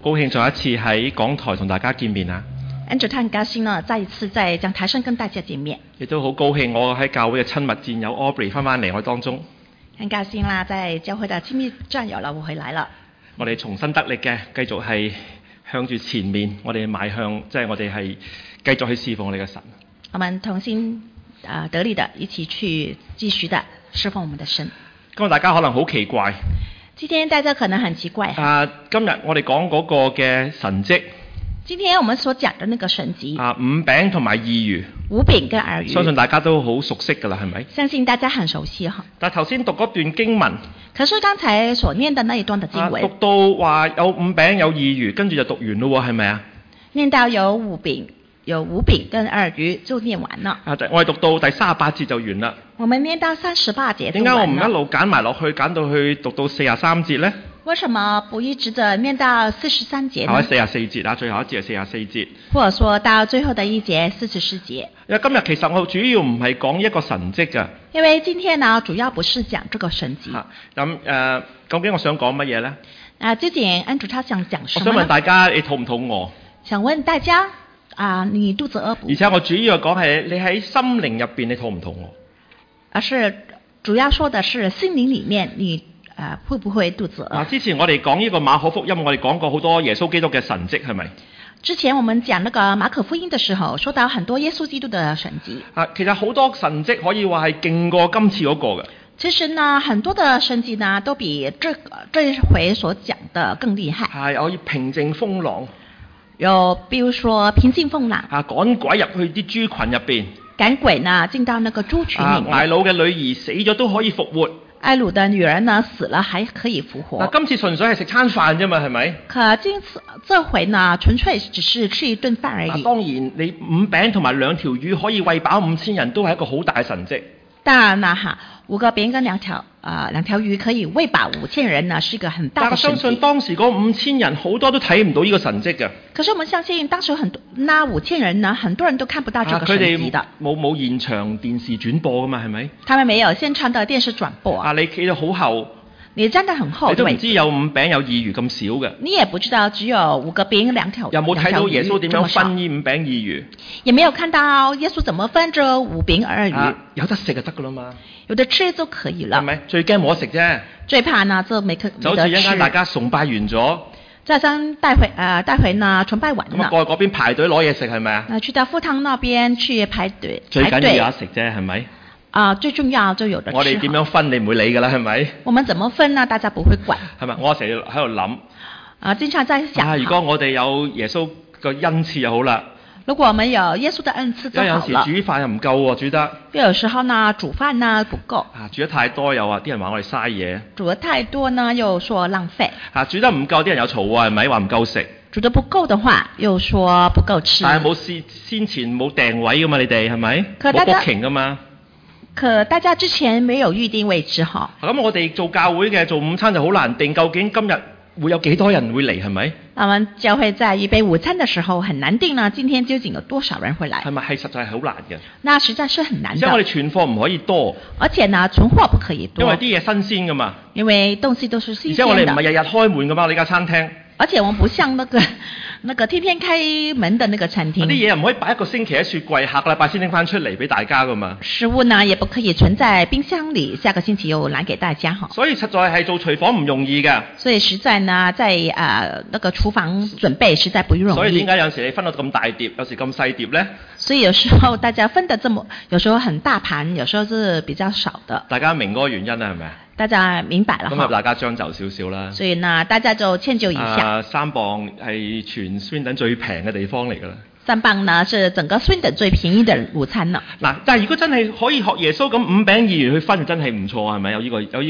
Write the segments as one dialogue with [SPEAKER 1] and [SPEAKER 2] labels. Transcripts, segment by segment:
[SPEAKER 1] 高興再一次喺講台同大家見面啊！
[SPEAKER 2] 恩主他很高興呢，再一次在講台上跟大家見面。
[SPEAKER 1] 亦都好高興我喺教會嘅親密戰友 Aubrey 翻嚟我當中。
[SPEAKER 2] 很高興啦，在教會的親密戰友啦，我回來了。
[SPEAKER 1] 我哋重新得力嘅，繼續係向住前面，我哋邁向，即係我哋係繼續去侍奉我哋嘅神。
[SPEAKER 2] 我們同心得力的，一起去繼續的侍奉我們的神。
[SPEAKER 1] 今日大家可能好奇怪。
[SPEAKER 2] 今天大家可能很奇怪。
[SPEAKER 1] 今日我哋講嗰個嘅神蹟。
[SPEAKER 2] 今天我們所講的那個神蹟。
[SPEAKER 1] 五餅同埋二魚。
[SPEAKER 2] 五餅跟二魚。
[SPEAKER 1] 相信大家都好熟悉㗎啦，係咪？
[SPEAKER 2] 相信大家很熟悉哈。
[SPEAKER 1] 但係頭先讀嗰段經文。
[SPEAKER 2] 可是剛才所念的那一段的經文。
[SPEAKER 1] 讀到話有五餅有二魚，跟住就讀完咯喎，係咪啊？
[SPEAKER 2] 念到有五餅跟二魚就念完了。
[SPEAKER 1] 我哋讀到第38節就完啦。
[SPEAKER 2] 我們念到38節。
[SPEAKER 1] 點解我唔一路揀埋落去，揀到去讀到43節呢？
[SPEAKER 2] 為什麼不一直的念到43節呢？
[SPEAKER 1] 或者44節啊，最後一節係44節。
[SPEAKER 2] 或者說到最後的一節44節。
[SPEAKER 1] 因為今日其實我主要唔係講一個神蹟㗎。
[SPEAKER 2] 因為今天呢，主要不是講這個神蹟。
[SPEAKER 1] 究竟我想講乜嘢呢？
[SPEAKER 2] 究竟恩主他想講什麼？
[SPEAKER 1] 我想問大家，你肚唔肚餓？
[SPEAKER 2] 想問大家你肚子餓不？
[SPEAKER 1] 而且我主要講係你喺心靈入邊，你肚唔肚餓？
[SPEAKER 2] 而是主要說的是心靈裡面，你會不會肚子餓？
[SPEAKER 1] 之前我哋講呢個馬可福音，我哋講過好多耶穌基督嘅神蹟，係咪？
[SPEAKER 2] 之前我們講那個馬可福音的時候，說到很多耶穌基督的神蹟。
[SPEAKER 1] 其實好多神蹟可以話係勁過今次嗰個嘅。
[SPEAKER 2] 其實呢，很多的神蹟呢，都比這一回所講的更厲害。
[SPEAKER 1] 係可以平靜風浪。
[SPEAKER 2] 有，比如說平靜風浪。
[SPEAKER 1] 趕鬼入去啲豬群入邊。
[SPEAKER 2] 趕鬼呢，進到那個豬群裡面。
[SPEAKER 1] 睚魯嘅女兒死咗都可以復活。
[SPEAKER 2] 睚魯的女兒呢，死了還可以復活。
[SPEAKER 1] 今次純粹係食餐飯啫嘛，係咪？
[SPEAKER 2] 可這回呢，純粹只是吃一頓飯而已。
[SPEAKER 1] 當然，你5餅同埋2條魚可以餵飽5000人都係一個好大嘅神蹟。
[SPEAKER 2] 當然啦5個餅跟2條魚可以餵飽5000人呢，是一個很大的神蹟。
[SPEAKER 1] 但我相信當時嗰5000人好多都睇唔到呢個神蹟嘅。
[SPEAKER 2] 可是我們相信當時那5000人呢，很多人都看不到這個神蹟的。
[SPEAKER 1] 佢哋冇現場電視轉播噶嘛，係咪？
[SPEAKER 2] 他們沒有現場的電視轉播。
[SPEAKER 1] 你企到好後。
[SPEAKER 2] 你站得很後，
[SPEAKER 1] 你都唔知有5餅有2魚咁少嘅。
[SPEAKER 2] 你也不知道只有5個餅2條魚。
[SPEAKER 1] 又冇睇到耶穌點樣分呢5餅2魚。
[SPEAKER 2] 也沒有看到耶穌怎麼分這5餅2魚。
[SPEAKER 1] 有得食就得噶啦嘛。
[SPEAKER 2] 有得吃就可以了。
[SPEAKER 1] 係咪？最驚冇得食啫。
[SPEAKER 2] 最怕呢，就沒得吃。
[SPEAKER 1] 就好似一陣大家崇拜完咗。
[SPEAKER 2] 再將帶回呢崇拜完了。
[SPEAKER 1] 咁過去嗰邊排隊攞嘢食係咪啊？
[SPEAKER 2] 去到福堂那邊去排隊。
[SPEAKER 1] 最緊要有得食啫，係咪？
[SPEAKER 2] 最重要就有得吃。
[SPEAKER 1] 我哋點樣分你唔會理㗎啦，係咪？
[SPEAKER 2] 我們怎麼分呢？大家不會管。
[SPEAKER 1] 係咪？我成日喺度諗。
[SPEAKER 2] 經常在想。
[SPEAKER 1] 如果我哋有耶穌個恩賜就好啦。
[SPEAKER 2] 如果我們有耶穌的恩賜就好了。
[SPEAKER 1] 有時煮飯又唔夠喎，煮得。
[SPEAKER 2] 有時候呢，煮飯呢不夠。
[SPEAKER 1] 煮得太多又話啲人話我哋嘥嘢。
[SPEAKER 2] 煮得太多呢，又說浪費。
[SPEAKER 1] 煮得唔夠啲人有嘈喎，係咪？話唔夠食。
[SPEAKER 2] 煮得不夠的話，又說不夠吃。
[SPEAKER 1] 但係冇先前冇訂位㗎嘛，你哋係咪？冇 booking 㗎嘛。
[SPEAKER 2] 可大家之前沒有預定位置哈。
[SPEAKER 1] 咁我哋做教會嘅做午餐就好難定，究竟今日會有幾多人會嚟係咪？
[SPEAKER 2] 我們教會在預備午餐的時候很難定呢，今天究竟有多少人會來？
[SPEAKER 1] 係咪？係實在係好難嘅。
[SPEAKER 2] 那實在是很難的。
[SPEAKER 1] 即係我哋存貨唔可以多。
[SPEAKER 2] 而且呢，存貨不可以多。
[SPEAKER 1] 因為啲嘢新鮮㗎嘛。
[SPEAKER 2] 因為東西都是新鮮的。
[SPEAKER 1] 而且我哋唔係日日開門㗎嘛，呢間餐廳。
[SPEAKER 2] 而且我們不像那個天天開門的那個餐廳。
[SPEAKER 1] 啲嘢唔可以擺1個星期喺雪櫃，下個禮拜先拎翻出嚟俾大家㗎嘛。
[SPEAKER 2] 食物呢也不可以存在冰箱裡，下個星期又拿給大家哈。
[SPEAKER 1] 所以實在係做廚房唔容易㗎。
[SPEAKER 2] 所以實在呢，在那個廚房準備實在不容易。
[SPEAKER 1] 所以點解有時你分到咁大碟，有時咁細碟呢？
[SPEAKER 2] 所以有時候大家分得這麼，有時候很大盤，有時候是比較少的。
[SPEAKER 1] 大家明嗰個原因啦，係咪？
[SPEAKER 2] 大家明白了。
[SPEAKER 1] 咁啊，大家將就少少啦。
[SPEAKER 2] 所以呢，大家就遷就一下。
[SPEAKER 1] 3磅係全宣等最平嘅地方嚟㗎啦。
[SPEAKER 2] 3磅呢是整個宣等最便宜的午餐啦。
[SPEAKER 1] 嗱，但係如果真係可以學耶穌咁5餅2魚去分，真係唔錯，係咪？有呢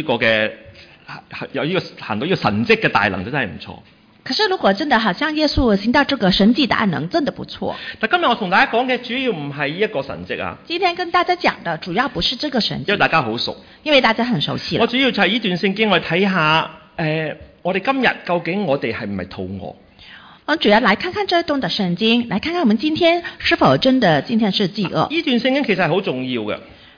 [SPEAKER 1] 個行到呢個神蹟嘅大能，真係唔錯。
[SPEAKER 2] 可是如果真的好像耶穌行到這個神蹟大能，真的不錯。
[SPEAKER 1] 但今日我同大家講嘅主要唔係呢一個神蹟啊。
[SPEAKER 2] 今天跟大家講的主要不是這個神蹟。
[SPEAKER 1] 因為大家好熟。
[SPEAKER 2] 因為大家很熟悉了。
[SPEAKER 1] 我主要就係呢段聖經，我哋睇下我哋今日究竟我哋係唔係肚餓？
[SPEAKER 2] 我主要來看看這一段的聖經，來看看我們今天是否真的今天是飢餓。
[SPEAKER 1] 呢段聖經其實係好重要嘅。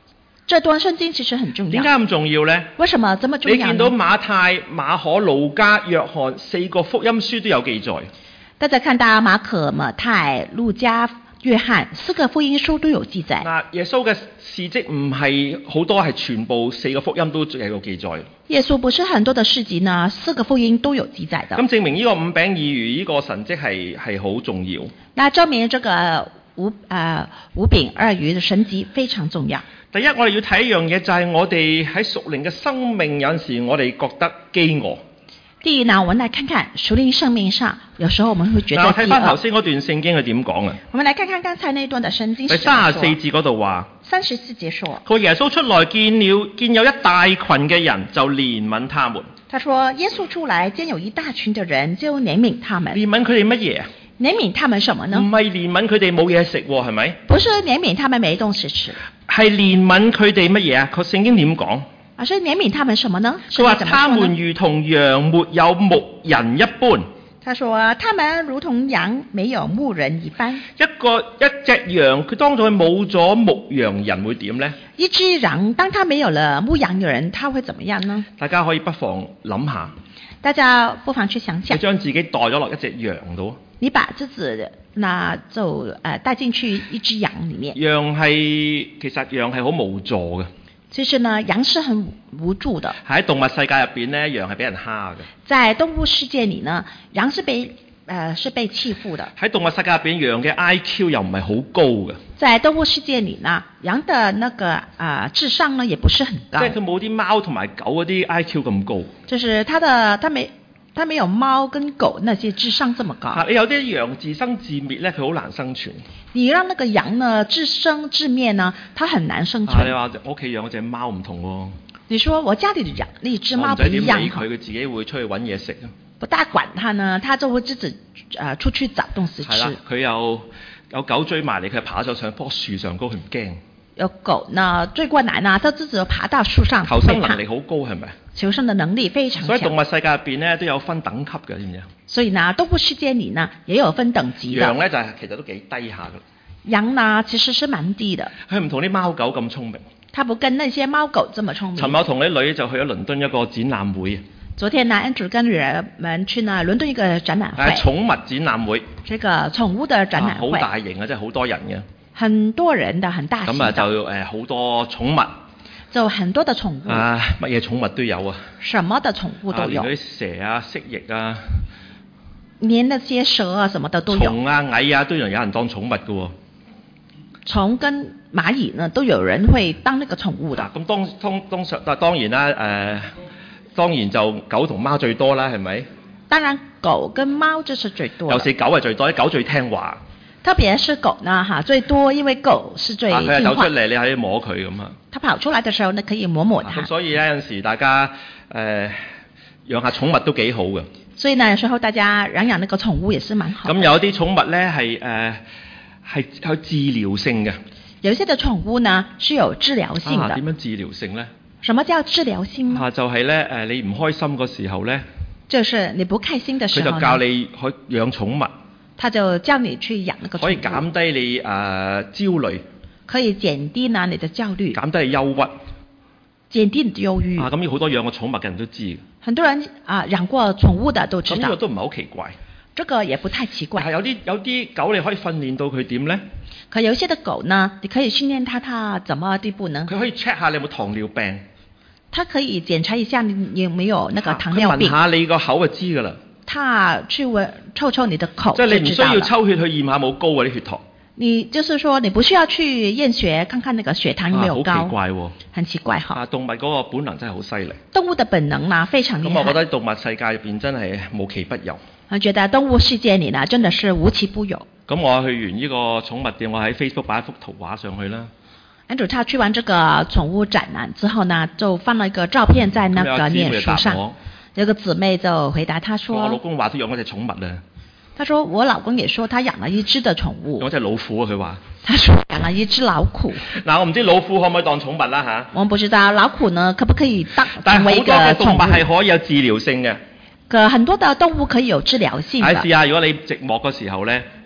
[SPEAKER 2] 這段聖經其實很重要。
[SPEAKER 1] 點解咁重要呢？
[SPEAKER 2] 為什麼這麼重要
[SPEAKER 1] 你見到
[SPEAKER 2] 呢？
[SPEAKER 1] 馬太、馬可、路加、約翰4個福音書都有記載。
[SPEAKER 2] 大家看到馬可、馬太、路加、約翰4個福音書都有記載。
[SPEAKER 1] 嗱，耶穌嘅事蹟唔係好多，係全部4個福音都有記載。
[SPEAKER 2] 耶穌不是很多的事蹟呢，4個福音都有記載的。
[SPEAKER 1] 咁證明呢個5餅2魚呢個神蹟係好重要。
[SPEAKER 2] 那證明這個五餅2魚的神蹟非常重要。
[SPEAKER 1] 第一，我哋要睇一樣嘢，就係我哋喺屬靈嘅生命有陣時，我哋覺得飢餓。
[SPEAKER 2] 第一呢，我們來看看屬靈生命上，有時候我們會覺得
[SPEAKER 1] 嗱，我
[SPEAKER 2] 飢
[SPEAKER 1] 睇翻頭
[SPEAKER 2] 餓。
[SPEAKER 1] 先嗰段聖經係點講啊？
[SPEAKER 2] 我們來看看剛才那一段的聖經
[SPEAKER 1] 第
[SPEAKER 2] 是怎麼
[SPEAKER 1] 34
[SPEAKER 2] 說。
[SPEAKER 1] 節嗰度話，
[SPEAKER 2] 34節說，
[SPEAKER 1] 佢話耶穌出來見有一大群嘅人，就憐憫他們。
[SPEAKER 2] 他說耶穌出來見有一大群的人，就憐憫他們。
[SPEAKER 1] 憐憫佢哋乜嘢啊？
[SPEAKER 2] 憐憫他們什麼
[SPEAKER 1] 唔
[SPEAKER 2] 呢？
[SPEAKER 1] 係憐憫佢哋冇嘢食喎，係咪？
[SPEAKER 2] 不是憐憫他們沒東西吃，
[SPEAKER 1] 係憐憫佢哋乜嘢啊？個聖經點講？
[SPEAKER 2] 而是憐憫他們什麼呢？
[SPEAKER 1] 佢話
[SPEAKER 2] 聖經怎麼
[SPEAKER 1] 他
[SPEAKER 2] 說呢
[SPEAKER 1] 們如同羊沒有牧人一般。
[SPEAKER 2] 他說他們如同羊沒有牧人一般。
[SPEAKER 1] 一隻羊，佢當佢冇咗牧羊人會點呢？
[SPEAKER 2] 一隻羊當他沒有了牧羊的人，他會怎麼樣呢？
[SPEAKER 1] 大家可以不妨諗下，
[SPEAKER 2] 大家不妨去想想
[SPEAKER 1] 你，將自己代咗落一隻羊度。
[SPEAKER 2] 你把自己那就帶進去一隻羊裡面。
[SPEAKER 1] 其實羊係好無助嘅。
[SPEAKER 2] 其實呢，羊是很無助的。
[SPEAKER 1] 喺動物世界入邊呢，羊係俾人蝦嘅。
[SPEAKER 2] 在動物世界裡呢，羊是被欺負的。
[SPEAKER 1] 喺動物世界入邊，羊嘅 IQ 又唔係好高嘅。
[SPEAKER 2] 在動物世界裡呢，羊的那個智商呢，也不是很高。
[SPEAKER 1] 即係佢冇啲貓同埋狗嗰啲 IQ 咁高。
[SPEAKER 2] 就是它沒有貓跟狗那些智商這麼高。
[SPEAKER 1] 你有啲羊自生自滅咧，佢好難生存。
[SPEAKER 2] 你讓那個羊呢自生自滅呢，它很難生存。
[SPEAKER 1] 你話我屋企養嗰隻貓唔同喎。
[SPEAKER 2] 你說我家裡養那隻貓不一樣。
[SPEAKER 1] 我唔使點理佢，佢自己會出去揾嘢食啊。
[SPEAKER 2] 不大管它呢，它就會自己出去找東西吃。
[SPEAKER 1] 係啦，佢有狗追埋嚟，佢爬咗上棵樹上高，佢唔驚。
[SPEAKER 2] 有狗呢追過來呢，它自己爬到樹上。
[SPEAKER 1] 求生能力好高係咪？
[SPEAKER 2] 求生的能力非常強。
[SPEAKER 1] 所以動物世界入邊咧都有分等級嘅，知唔知啊？
[SPEAKER 2] 所以呢，動物世界裡呢也有分等級的。
[SPEAKER 1] 羊咧就係其實都幾低下噶。
[SPEAKER 2] 羊呢其實是蠻低的。
[SPEAKER 1] 佢唔同啲貓狗咁聰明。
[SPEAKER 2] 它不跟那些貓狗這麼聰明。
[SPEAKER 1] 尋日我同啲女就去咗倫敦一個展覽會。
[SPEAKER 2] 昨天呢 Andrew 跟女兒們去呢倫敦一個展覽會。
[SPEAKER 1] 寵物展覽會。
[SPEAKER 2] 這個寵物的展覽會。
[SPEAKER 1] 好大型啊，真係好多人嘅。
[SPEAKER 2] 很多人的，很大型的。
[SPEAKER 1] 咁就好多寵物。
[SPEAKER 2] 就很多的寵物。
[SPEAKER 1] 乜嘢寵物都有啊。
[SPEAKER 2] 什麼的寵物都有。
[SPEAKER 1] 連嗰啲蛇啊、蜥蜴啊。
[SPEAKER 2] 連那些蛇啊什麼的都有。
[SPEAKER 1] 蟲啊、蟻啊都有人當寵物嘅喎。
[SPEAKER 2] 蟲跟螞蟻呢都有人會當那個寵物的。
[SPEAKER 1] 咁當然啦，當然就狗同貓最多啦，係咪？
[SPEAKER 2] 當然狗跟貓就是最多。
[SPEAKER 1] 尤其狗係最多，啲狗最聽話。
[SPEAKER 2] 特別是狗呢最多，因為狗是最聽話。
[SPEAKER 1] 佢走出嚟，你可以摸佢咁啊。
[SPEAKER 2] 它跑出來的時候呢，可以摸摸它。
[SPEAKER 1] 咁所以有陣時大家養下寵物都幾好嘅。
[SPEAKER 2] 所以呢，有時候大家養那個寵物也是蠻好的。
[SPEAKER 1] 咁有啲寵物咧係有治療性嘅。
[SPEAKER 2] 有一些的寵物呢是有治療性的。
[SPEAKER 1] 點樣治療性咧？
[SPEAKER 2] 什麼叫治療性呢？
[SPEAKER 1] 就係咧你唔開心嗰時候咧，
[SPEAKER 2] 就是你不開心的時候呢，
[SPEAKER 1] 佢就教你去養寵物。
[SPEAKER 2] 他就叫你去養那個寵物。
[SPEAKER 1] 可以減低你焦慮。
[SPEAKER 2] 可以減低呢你的焦慮。
[SPEAKER 1] 減低你憂鬱。
[SPEAKER 2] 減低你的憂鬱。
[SPEAKER 1] 咁好多養過寵物嘅人都知。
[SPEAKER 2] 很多人養過寵物的都知道。
[SPEAKER 1] 呢個都唔係好奇怪。
[SPEAKER 2] 這個也不太奇怪。
[SPEAKER 1] 有啲狗你可以訓練到佢點咧？
[SPEAKER 2] 可有一些的狗呢，你可以訓練它怎麼地步呢？
[SPEAKER 1] 佢可以 check 下你有冇糖尿病。
[SPEAKER 2] 它可以檢查一下你有沒有那個糖尿病。
[SPEAKER 1] 佢聞下你個口就知㗎啦。
[SPEAKER 2] 他去抽你的口，
[SPEAKER 1] 即係你唔需要抽血去驗下冇高嗰啲血糖。
[SPEAKER 2] 你就是說你不需要去驗血看看那個血糖有沒有高。
[SPEAKER 1] 好奇怪喎。
[SPEAKER 2] 很奇怪哈。
[SPEAKER 1] 動物嗰個本能真係好犀利。
[SPEAKER 2] 動物的本能呢非常厲害。
[SPEAKER 1] 咁我覺得動物世界入邊真係無奇不有。
[SPEAKER 2] 我覺得動物世界裡呢真的是無奇不有。
[SPEAKER 1] 咁我去完呢個寵物店，我喺 Facebook 擺一幅圖畫上去啦。
[SPEAKER 2] Andrew 他去完這個寵物展覽之後呢，就放了一個照片在那個臉書上。有個姊妹就回答他說：我
[SPEAKER 1] 老公話都養嗰隻寵物啊。
[SPEAKER 2] 他說我老公也說他養了一隻的寵物。
[SPEAKER 1] 養隻老虎啊，佢話。
[SPEAKER 2] 他說養了一隻老虎。
[SPEAKER 1] 嗱，我唔知老虎可唔可以當寵物啦嚇。
[SPEAKER 2] 我們不知道老虎呢可不可以當為一個寵物。
[SPEAKER 1] 但係好多嘅動物係可以有治療性嘅。
[SPEAKER 2] 很多的動物可以有治療性的。
[SPEAKER 1] 試下如果你寂寞嘅時候咧，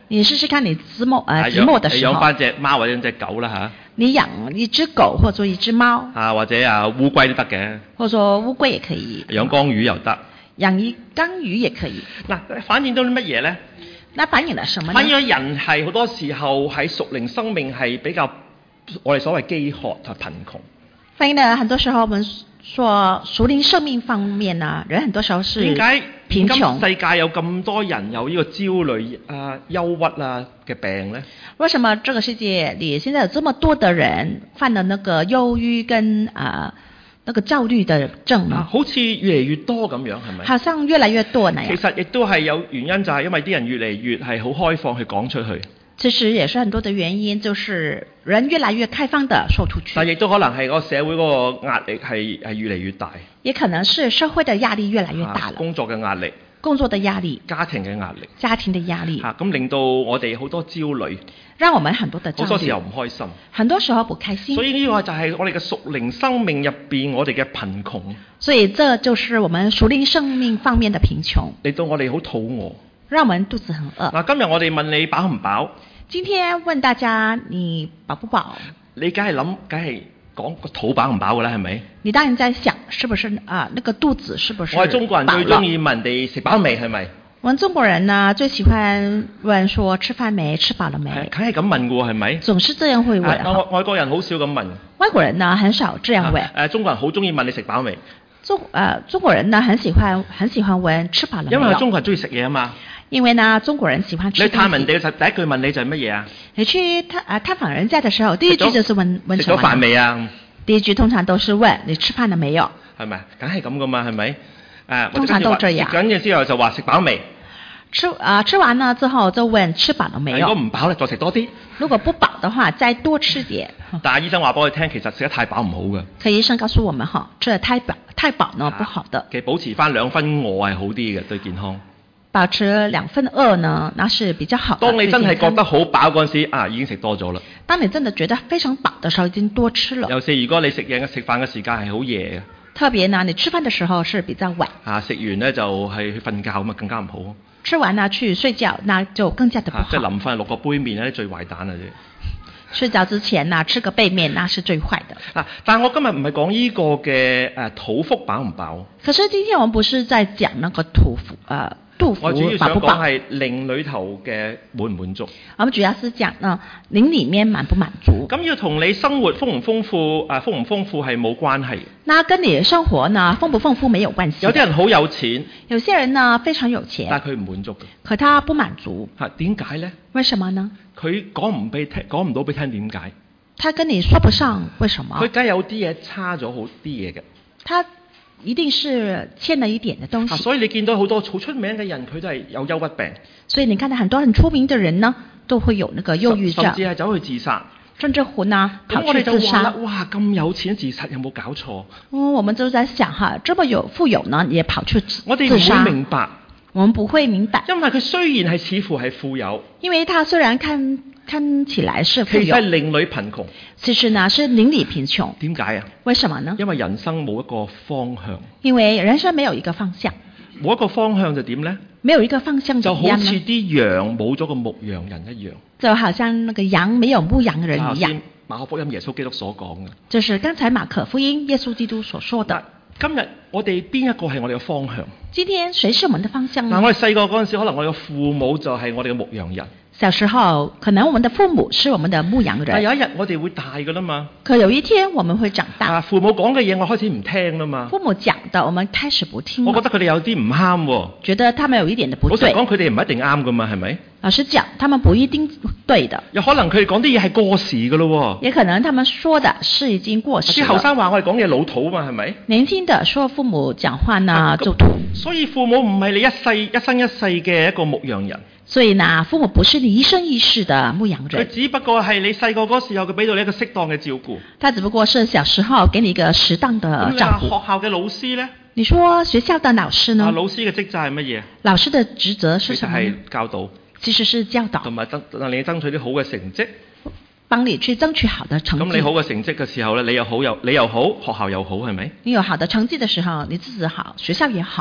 [SPEAKER 2] 你試試看你寂寞的時候，
[SPEAKER 1] 養翻隻貓或者隻狗啦嚇。
[SPEAKER 2] 你養一隻狗或者一隻貓，
[SPEAKER 1] 或者烏龜都得嘅。
[SPEAKER 2] 或者說烏龜也可以。
[SPEAKER 1] 養江魚又得。
[SPEAKER 2] 養一缸魚也可以。
[SPEAKER 1] 嗱，反映到啲乜嘢咧？
[SPEAKER 2] 那反映了什麼呢？
[SPEAKER 1] 反映咗人係好多時候喺屬靈生命係比較我哋所謂飢渴同貧窮。
[SPEAKER 2] 反映了很多時候我們說屬靈生命方面呢，人很多時候是貧窮。
[SPEAKER 1] 點解今世界有咁多人有呢個焦慮憂鬱嘅病呢？
[SPEAKER 2] 為什麼這個世界裏現在有這麼多的人犯了那個憂鬱跟那個焦慮的症呢？
[SPEAKER 1] 好似越嚟越多咁樣，係咪？
[SPEAKER 2] 好像越來越多那樣。
[SPEAKER 1] 其實亦都係有原因，就係因為啲人越嚟越係好開放去講出去。
[SPEAKER 2] 其實也是很多的原因，就是人越來越開放的說出去。
[SPEAKER 1] 但亦都可能係個社會嗰個壓力係越嚟越大。
[SPEAKER 2] 也可能是社會的壓力越來越大了。
[SPEAKER 1] 工作嘅壓力。
[SPEAKER 2] 工作的壓力。
[SPEAKER 1] 家庭嘅壓力。
[SPEAKER 2] 家庭的壓力。
[SPEAKER 1] 咁令到我哋好多焦慮。
[SPEAKER 2] 讓我們很多的焦慮。
[SPEAKER 1] 好多時候唔開心。
[SPEAKER 2] 很多時候不開心。
[SPEAKER 1] 所以呢個就係我哋嘅屬靈生命入邊我哋嘅貧窮。
[SPEAKER 2] 所以這就是我們屬靈生命方面的貧窮。
[SPEAKER 1] 令到我哋好肚餓。
[SPEAKER 2] 讓我們肚子很餓。
[SPEAKER 1] 今日我哋問你飽唔飽？
[SPEAKER 2] 今天問大家你飽不飽？你
[SPEAKER 1] 梗係講個肚飽唔飽㗎啦，係咪？
[SPEAKER 2] 你當然在想，是不是那個肚子是不是飽了？
[SPEAKER 1] 我係中國人最中意問人哋食飽未，係咪？
[SPEAKER 2] 我們中國人呢最喜歡問說吃飯沒，吃飽了沒？
[SPEAKER 1] 梗係咁問㗎喎，係咪？
[SPEAKER 2] 總是這樣會問。
[SPEAKER 1] 外國人好少咁問。
[SPEAKER 2] 外國人呢很少這樣問。
[SPEAKER 1] 中國人好中意問你食飽未？
[SPEAKER 2] 中國人呢很喜歡問吃飽了沒有？
[SPEAKER 1] 因為中國人中意食嘢啊嘛。
[SPEAKER 2] 因為呢中國人喜歡吃東西。
[SPEAKER 1] 你探人哋嘅時候，第一句問你就係乜嘢啊？
[SPEAKER 2] 你去探訪人家的時候，第一句就是問什麼？
[SPEAKER 1] 食咗飯未啊？
[SPEAKER 2] 第一句通常都是問你吃飯了沒有？
[SPEAKER 1] 係咪？梗係咁噶嘛，係咪？
[SPEAKER 2] 通常都這樣。
[SPEAKER 1] 食緊嘅之後就話食飽未？
[SPEAKER 2] 吃完了之後就問吃飽了沒有？
[SPEAKER 1] 如果唔飽咧，再食多啲。
[SPEAKER 2] 如果不飽的話，再多吃點。
[SPEAKER 1] 但係醫生話俾我哋聽，其實食得太飽唔好嘅。
[SPEAKER 2] 可醫生告訴我們吃得太飽呢不好的。
[SPEAKER 1] 其實保持翻2分餓係好啲嘅，對健康。
[SPEAKER 2] 保持2分餓呢，那是比較好的。
[SPEAKER 1] 當你真係覺得好飽嗰陣時，已經食多咗啦。
[SPEAKER 2] 當你真的覺得非常飽的時候，已經多吃了。
[SPEAKER 1] 尤其如果你食飯嘅時間係好夜嘅。
[SPEAKER 2] 特別呢，你吃飯的時候是比較晚。食
[SPEAKER 1] 完呢就係去瞓覺咁啊，更加唔好。
[SPEAKER 2] 吃完呢去睡覺，那就更加的不好。
[SPEAKER 1] 即係臨瞓落個杯麵咧，最壞蛋啊！
[SPEAKER 2] 睡覺之前呢，吃個背面那是最壞的。
[SPEAKER 1] 但係我今日唔係講呢個嘅肚腹飽唔飽。
[SPEAKER 2] 可是今天我們不是在講那個肚腹飽不飽？
[SPEAKER 1] 我主要想講係靈裏頭嘅滿唔滿足。
[SPEAKER 2] 我們主要是講呢靈裡面滿不滿足。
[SPEAKER 1] 咁要同你生活豐唔豐富係冇關係。
[SPEAKER 2] 那跟你生活呢豐不豐富沒有關係。
[SPEAKER 1] 有啲人好有錢，
[SPEAKER 2] 有些人呢非常有錢，
[SPEAKER 1] 但係佢唔滿足嘅。
[SPEAKER 2] 可他不滿足。
[SPEAKER 1] 點解呢？
[SPEAKER 2] 為什麼呢？
[SPEAKER 1] 佢講唔到俾聽點解？
[SPEAKER 2] 他跟你說不上為什麼？
[SPEAKER 1] 佢梗係有啲嘢差咗好啲嘢嘅。
[SPEAKER 2] 他一定是欠了一點的東西。
[SPEAKER 1] 所以你見到好多好出名嘅人，佢都係有憂鬱病。
[SPEAKER 2] 所以你看到很多很出名的人呢，都會有那個憂鬱症，
[SPEAKER 1] 甚至係走去自殺。
[SPEAKER 2] 甚至乎呢跑去自殺。
[SPEAKER 1] 哇，咁有錢自殺有冇搞錯？
[SPEAKER 2] 我們就在想這麼富有呢，也跑去自殺。
[SPEAKER 1] 我哋唔會明白。
[SPEAKER 2] 我們不會明白。
[SPEAKER 1] 因為佢雖然係似乎係富有，
[SPEAKER 2] 因為他雖然看起來是富有，
[SPEAKER 1] 其實係靈裡貧窮。
[SPEAKER 2] 其實呢是靈裡貧窮。
[SPEAKER 1] 點解啊？
[SPEAKER 2] 為什麼呢？
[SPEAKER 1] 因為人生冇一個方向。
[SPEAKER 2] 因為人生沒有一個方向。
[SPEAKER 1] 冇一個方向就點呢？
[SPEAKER 2] 沒有一個方向就好似
[SPEAKER 1] 啲羊冇咗個牧羊人一樣。
[SPEAKER 2] 就好像那個羊沒有牧羊人一樣。
[SPEAKER 1] 馬可福音耶穌基督所講嘅。
[SPEAKER 2] 就是剛才馬可福音耶穌基督所說的。
[SPEAKER 1] 今日我哋邊一個係我哋嘅方向？
[SPEAKER 2] 今天誰是我們的方向呢？
[SPEAKER 1] 我哋細個嗰陣時，可能我哋嘅父母就係我哋嘅牧羊人。
[SPEAKER 2] 小時候，可能我們的父母是我們的牧羊人。
[SPEAKER 1] 但有一日我哋會大㗎啦嘛。
[SPEAKER 2] 可有一天我們會長大。
[SPEAKER 1] 父母講嘅嘢，我開始唔聽啦嘛。
[SPEAKER 2] 父母講的，我們開始不聽。
[SPEAKER 1] 我覺得佢哋有啲唔啱喎。
[SPEAKER 2] 覺得他們有一點的不對。
[SPEAKER 1] 老實講，佢哋唔一定啱㗎嘛，係咪？
[SPEAKER 2] 老實講，他們不一定對的。
[SPEAKER 1] 有可能佢哋講啲嘢係過時㗎咯喎。
[SPEAKER 2] 也可能他們說的是已經過時了。啲
[SPEAKER 1] 後生話我哋講嘢老土嘛，係咪？
[SPEAKER 2] 年輕的說父母講話呢就土。
[SPEAKER 1] 所以父母唔係你一生一世嘅一個牧羊人。
[SPEAKER 2] 所以呢，父母不是你一生一世的牧羊人。
[SPEAKER 1] 佢只不過係你細個嗰時候，佢俾到你一個適當嘅照顧。
[SPEAKER 2] 他只不過是小時候給你一個適當的照顧。
[SPEAKER 1] 學校嘅老師呢？
[SPEAKER 2] 你說學校的老師呢？
[SPEAKER 1] 老師嘅職責係乜嘢？
[SPEAKER 2] 老師的職責是什麼？
[SPEAKER 1] 係教導。
[SPEAKER 2] 其實是教導。
[SPEAKER 1] 同埋讓你爭取啲好嘅成績。
[SPEAKER 2] 幫你去爭取好的成績。
[SPEAKER 1] 咁你好嘅成績嘅時候呢，你又好，學校又好，係咪？
[SPEAKER 2] 你有好的成績的時候，你自己好，學校也好。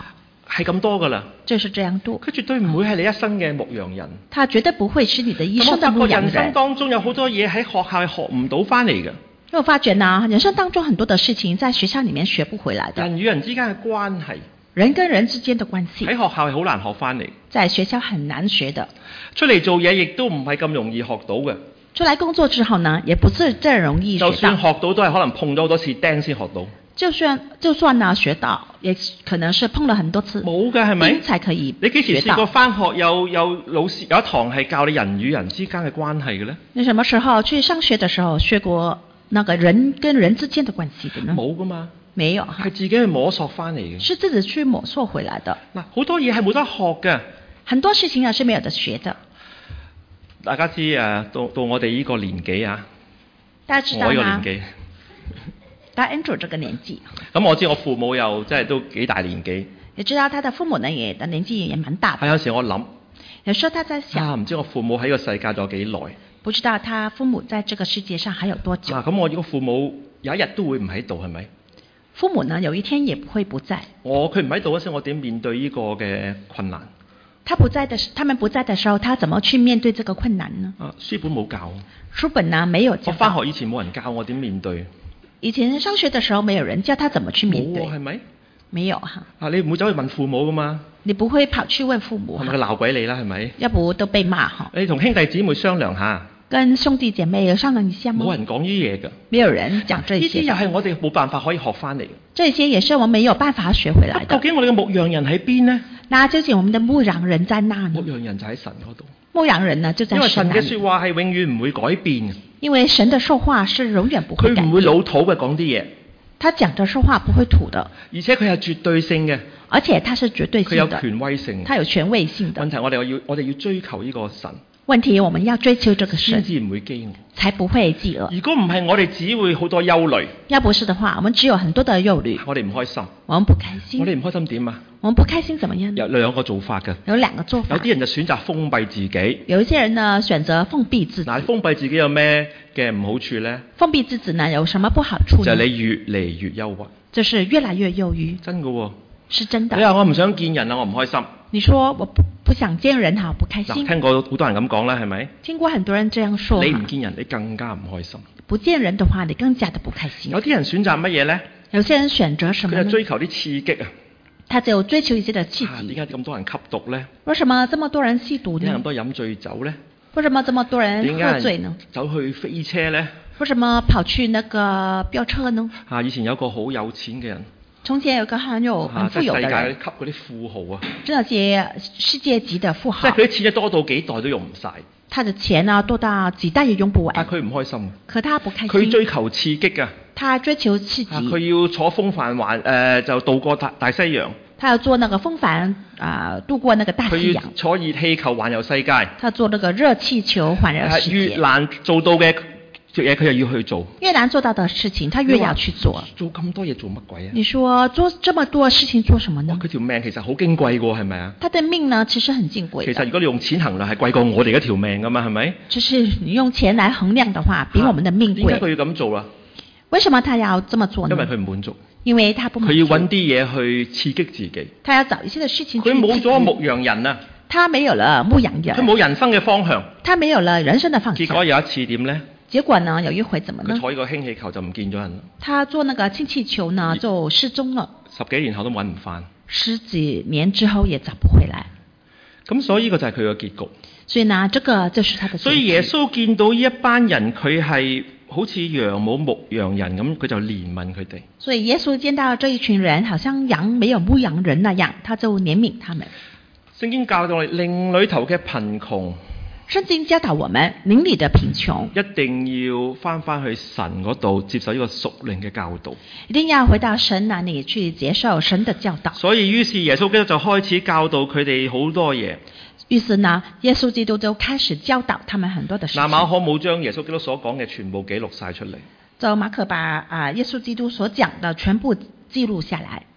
[SPEAKER 1] 係咁多噶啦，
[SPEAKER 2] 就是這樣度。
[SPEAKER 1] 佢絕對唔會係你一生嘅牧羊人。
[SPEAKER 2] 他絕對不會是你的一生的
[SPEAKER 1] 咁我發覺
[SPEAKER 2] 牧羊人。
[SPEAKER 1] 人生當中有好多嘢喺學校係學唔到翻嚟嘅。
[SPEAKER 2] 因為我發覺呢，人生當中很多的事情在學校裡面學不回來的。
[SPEAKER 1] 人與人之間嘅關係，
[SPEAKER 2] 人跟人之間的關係
[SPEAKER 1] 喺學校係好難學翻嚟，
[SPEAKER 2] 在學校很難學的。
[SPEAKER 1] 出嚟做嘢亦都唔係咁容易學到嘅。
[SPEAKER 2] 出來工作之後呢，也不是這容易學到。
[SPEAKER 1] 就算學到都係可能碰咗好多次釘先學到。
[SPEAKER 2] 就算呢學到，也可能是碰了很多次
[SPEAKER 1] 冇嘅係咪？
[SPEAKER 2] 釘才可以學到。
[SPEAKER 1] 你幾時試過返學有老師有一堂係教你人與人之間嘅關係嘅呢？
[SPEAKER 2] 你什麼時候去上學的時候學過那個人跟人之間的關係的呢？
[SPEAKER 1] 冇噶嘛，
[SPEAKER 2] 沒有，
[SPEAKER 1] 係自己去摸索返嚟嘅。
[SPEAKER 2] 是自己去摸索回來的。
[SPEAKER 1] 嗱，好多嘢係冇得學嘅。
[SPEAKER 2] 很多事情呢是沒有得學的。
[SPEAKER 1] 大家知到我哋呢個年紀啊，
[SPEAKER 2] 大家知道
[SPEAKER 1] 我呢個
[SPEAKER 2] 嗎？
[SPEAKER 1] 年紀。
[SPEAKER 2] 到 Andrew 這個年紀，
[SPEAKER 1] 咁我知我父母又真係都幾大年紀。
[SPEAKER 2] 也知道他的父母呢也的年紀也蠻大的。
[SPEAKER 1] 有時我諗，
[SPEAKER 2] 有時候他在想，
[SPEAKER 1] 唔知我父母喺個世界仲有幾耐？
[SPEAKER 2] 不知道他父母在這個世界上還有多久。
[SPEAKER 1] 咁我如果父母有一日都會唔喺度，係咪？
[SPEAKER 2] 父母呢有一天也不會不在。
[SPEAKER 1] 佢唔喺度嗰時，我點面對呢個嘅困難？
[SPEAKER 2] 他們不在的時候，他怎麼去面對這個困難呢？
[SPEAKER 1] 書本冇教。
[SPEAKER 2] 書本呢沒有教。
[SPEAKER 1] 我返學以前冇人教我點面對。
[SPEAKER 2] 以前上學的時候，沒有人教他怎麼去面對。
[SPEAKER 1] 冇係咪？
[SPEAKER 2] 沒有哈。
[SPEAKER 1] 你唔會走去問父母噶嘛？
[SPEAKER 2] 你不會跑去問父母。
[SPEAKER 1] 係咪佢鬧鬼你啦？係咪？
[SPEAKER 2] 要不都被罵哈。
[SPEAKER 1] 你同兄弟姊妹商量下。
[SPEAKER 2] 跟兄弟姐妹商量一下嗎？
[SPEAKER 1] 冇人講呢啲嘢㗎。
[SPEAKER 2] 沒有人講這些。
[SPEAKER 1] 呢啲又係我哋冇辦法可以學翻嚟。
[SPEAKER 2] 這些也是我們沒有辦法學回來的。
[SPEAKER 1] 究竟我哋嘅牧羊人喺邊呢？
[SPEAKER 2] 那究竟我們的牧羊人在哪呢？
[SPEAKER 1] 牧羊人就喺神嗰度。
[SPEAKER 2] 牧羊人呢就在神那裡。
[SPEAKER 1] 因為神嘅說話係永遠唔會改變。
[SPEAKER 2] 因為神的說話是永遠不會改變。
[SPEAKER 1] 佢唔會老土嘅講啲嘢。
[SPEAKER 2] 他講的說話不會土的。
[SPEAKER 1] 而且佢係絕對性嘅。
[SPEAKER 2] 而且他是絕對性的。
[SPEAKER 1] 佢有權威性。
[SPEAKER 2] 他有權威性的。
[SPEAKER 1] 問題我哋要追求呢個神。
[SPEAKER 2] 問題我們要追求這個神，
[SPEAKER 1] 先至唔會飢餓，
[SPEAKER 2] 才不會飢餓。
[SPEAKER 1] 如果唔係，我哋只會好多憂慮。
[SPEAKER 2] 要不是的話，我們只有很多的憂慮。
[SPEAKER 1] 我哋唔開心。
[SPEAKER 2] 我們不開心。
[SPEAKER 1] 我哋唔開心點啊？
[SPEAKER 2] 我們不開心怎麼樣呢？
[SPEAKER 1] 有兩個做法嘅。
[SPEAKER 2] 有兩個做法。
[SPEAKER 1] 有啲人就選擇封閉自己。
[SPEAKER 2] 有一些人呢選擇封閉自己。
[SPEAKER 1] 嗱，封閉自己有咩嘅唔好處呢？
[SPEAKER 2] 封閉自己呢有什麼不好處呢？
[SPEAKER 1] 就係你越嚟越憂鬱。
[SPEAKER 2] 就是越來越憂鬱。
[SPEAKER 1] 真嘅喎。
[SPEAKER 2] 是真的。
[SPEAKER 1] 你話我唔想見人啊，我唔開心。
[SPEAKER 2] 你說我不想見人哈，不開心。
[SPEAKER 1] 聽過好多人咁講啦，係咪？
[SPEAKER 2] 聽過很多人這樣說。
[SPEAKER 1] 你唔見人，你更加唔開心。
[SPEAKER 2] 不見人的話，你更加的不開心。
[SPEAKER 1] 有啲人選擇乜嘢呢？
[SPEAKER 2] 有些人選擇什麼呢？
[SPEAKER 1] 佢就追求啲刺激啊。
[SPEAKER 2] 他就追求一些的刺激。
[SPEAKER 1] 點解咁多人吸毒呢？
[SPEAKER 2] 為什麼這麼多人吸毒呢？
[SPEAKER 1] 點解咁多飲醉酒呢？
[SPEAKER 2] 為什麼這麼多人喝醉呢？
[SPEAKER 1] 走去飛車呢？
[SPEAKER 2] 為什麼跑去那個飆車呢？
[SPEAKER 1] 以前有個好有錢嘅人。
[SPEAKER 2] 從前有個很富有的人，
[SPEAKER 1] 世界級嗰啲富豪啊，
[SPEAKER 2] 那些世界級的富豪，
[SPEAKER 1] 即係佢啲錢多到幾代都用唔晒。
[SPEAKER 2] 他的錢呢多到幾代也用不完。
[SPEAKER 1] 但佢唔開心。
[SPEAKER 2] 可他不開心。
[SPEAKER 1] 佢追求刺激啊。
[SPEAKER 2] 他追求刺激。
[SPEAKER 1] 佢要坐風帆就渡過大西洋。
[SPEAKER 2] 他要坐那個風帆渡過那個大西洋。
[SPEAKER 1] 佢要坐熱氣球環遊世界。
[SPEAKER 2] 他坐那個熱氣球環遊世界。
[SPEAKER 1] 越難做到嘅嘢，佢又要去做。
[SPEAKER 2] 越難做到的事情，他越要去做。
[SPEAKER 1] 做咁多嘢做乜鬼啊？
[SPEAKER 2] 你說做這麼多事情做什麼呢？
[SPEAKER 1] 佢條命其實好矜貴㗎，係咪啊？
[SPEAKER 2] 他的命呢，其實很矜貴。
[SPEAKER 1] 其實如果你用錢衡量，係貴過我哋一條命㗎嘛，係咪？
[SPEAKER 2] 就是你用錢來衡量的話，比我們的命貴。
[SPEAKER 1] 點解佢要咁做啊？
[SPEAKER 2] 為什麼他要這麼做呢？
[SPEAKER 1] 因為佢唔滿足。
[SPEAKER 2] 因為他不滿足。
[SPEAKER 1] 佢要揾啲嘢去刺激自己。
[SPEAKER 2] 他要找一些的事情。
[SPEAKER 1] 佢冇咗牧羊人啊！
[SPEAKER 2] 他沒有了牧羊人。
[SPEAKER 1] 佢冇人生嘅方向。
[SPEAKER 2] 他沒有了人生的方向。
[SPEAKER 1] 結果有一次點呢？
[SPEAKER 2] 結果呢？有一回怎麼呢？
[SPEAKER 1] 佢坐呢個氫氣球就唔見咗人。
[SPEAKER 2] 他坐那個氫氣球呢就失蹤了。
[SPEAKER 1] 10幾年後都揾唔返。
[SPEAKER 2] 10幾年之後也找不回來。
[SPEAKER 1] 咁所以呢個就係佢嘅結局。
[SPEAKER 2] 所以呢，這個就是他的結局。
[SPEAKER 1] 所以耶穌見到呢一班人，佢係好似羊冇牧羊人咁，佢就憐憫佢哋。
[SPEAKER 2] 所以耶穌見到這一群人，好像羊沒有牧羊人那樣，他就憐憫他們。
[SPEAKER 1] 聖經教導我哋靈裏頭嘅貧窮。
[SPEAKER 2] 聖經教導我們，靈裡的貧窮
[SPEAKER 1] 一定要返去神嗰度接受呢個屬靈嘅教導。
[SPEAKER 2] 一定要回到神那裡去接受神的教導。
[SPEAKER 1] 所以於是耶穌基督就開始教導佢哋好多嘢。
[SPEAKER 2] 於是呢，耶穌基督就開始教導他們很多的事情。
[SPEAKER 1] 馬可冇將耶穌基督所講嘅全部記錄晒出嚟。
[SPEAKER 2] 就馬可把耶穌基督所講的全部記錄下來。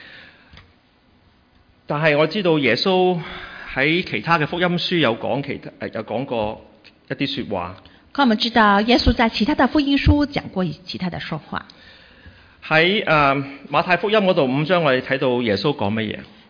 [SPEAKER 1] 但係我知道耶穌喺其他嘅福音書有講過一啲說話。
[SPEAKER 2] 可我們知道耶穌在其他的福音書講過其他的說話。
[SPEAKER 1] 喺馬太福音嗰度5章，我哋睇到耶穌講乜嘢？